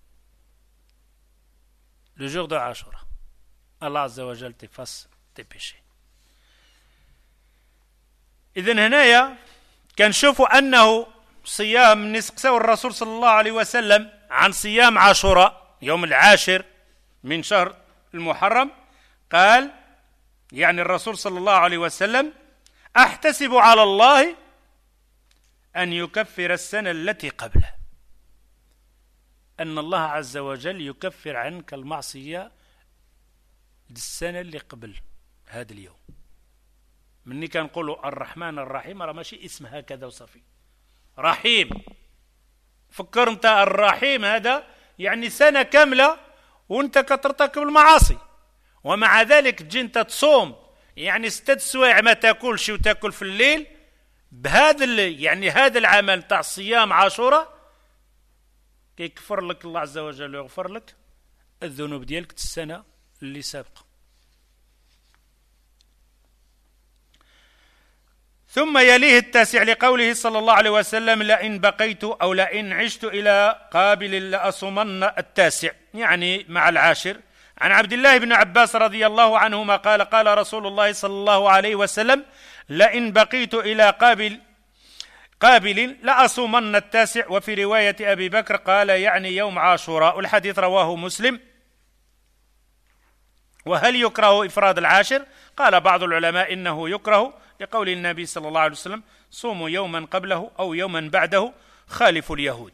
Le jour de Ashura. Allah Azza wa Jal t'efface tes péchés. إذن هنايا كنشوفوا أنه صيام نسقسوا الرسول صلى الله عليه وسلم عن صيام عاشوراء يوم العاشر من شهر المحرم قال يعني الرسول صلى الله عليه وسلم أحتسب على الله أن يكفر السنة التي قبله أن الله عز وجل يكفر عنك المعصية السنة اللي قبل هذا اليوم مني كنقولوا الرحمن الرحيم راه ماشي اسم هكذا وصافي. رحيم، فكر انت الرحيم هذا يعني سنة كاملة وانت كترتكب المعاصي، ومع ذلك تجي انت تصوم يعني 6 سوايع ما تاكلش وتاكل في الليل، بهذا يعني هذا العمل تاع صيام عاشوراء كيكفر لك الله عز وجل ويغفر لك الذنوب ديالك السنة اللي سابقة. ثم يليه التاسع لقوله صلى الله عليه وسلم: لئن بقيت أو لئن عشت إلى قابل لأصومن التاسع، يعني مع العاشر. عن عبد الله بن عباس رضي الله عنهما قال: قال رسول الله صلى الله عليه وسلم: لئن بقيت إلى قابل لأصومن التاسع. وفي رواية أبي بكر قال يعني يوم عاشوراء. والحديث رواه مسلم. وهل يكره إفراد العاشر؟ قال بعض العلماء إنه يكره لقول النبي صلى الله عليه وسلم: صوموا يوما قبله أو يوما بعده خالفوا اليهود.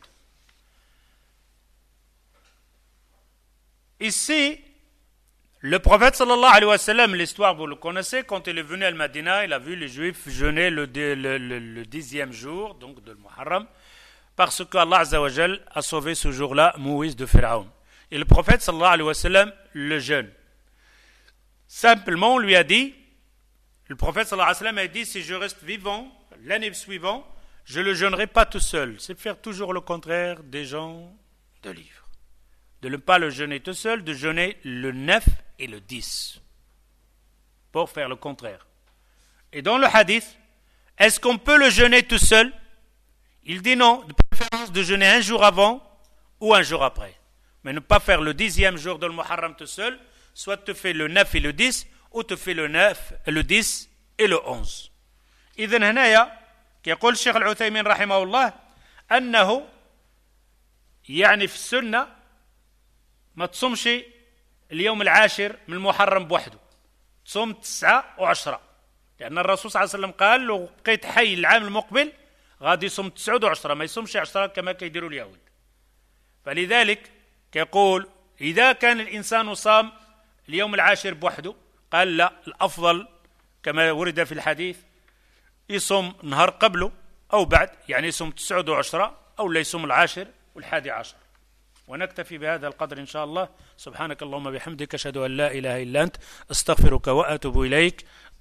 Ici, le prophète sallallahu alayhi wa sallam, l'histoire vous le connaissez, quand il est venu à Medina, il a vu les juifs jeûner le 10e jour, donc de Muharram, parce que Allah Azza wa Jal a sauvé ce jour-là Moïse de Pharaon. Et le prophète sallallahu alayhi wa sallam le jeûne. Simplement, on lui a dit, le prophète sallallahu alayhi wa sallam a dit: si je reste vivant l'année suivante, je ne le jeûnerai pas tout seul. C'est faire toujours le contraire des gens de livre. De ne pas le jeûner tout seul, de jeûner le 9 et le 10. Pour faire le contraire. Et dans le hadith, est-ce qu'on peut le jeûner tout seul? Il dit non, de préférence de jeûner un jour avant ou un jour après. Mais ne pas faire le 10e jour de Muharram tout seul, soit te fais le 9 et le 10, ou te fais le 9, le 10 et le 11. إذن هنايا كيقول الشيخ العثيمين رحمه الله أنه يعني في السنة ما تصومش اليوم العاشر من المحرم بوحده، تصوم 9 و10، لأن الرسول صلى الله عليه وسلم قال لو بقيت حي العام المقبل غادي يصوم 9 و10، ما يصومش 10 كما كيديروا اليهود. فلذلك كيقول إذا كان الإنسان صام اليوم العاشر بوحده، قال لا، الأفضل كما ورد في الحديث يصوم نهار قبله أو بعد، يعني يصوم 9 و10 أو لا يصوم العاشر وال11. ونكتفي بهذا القدر إن شاء الله. سبحانك اللهم بحمدك أشهد أن لا إله إلا أنت أستغفرك وأتوب إليك.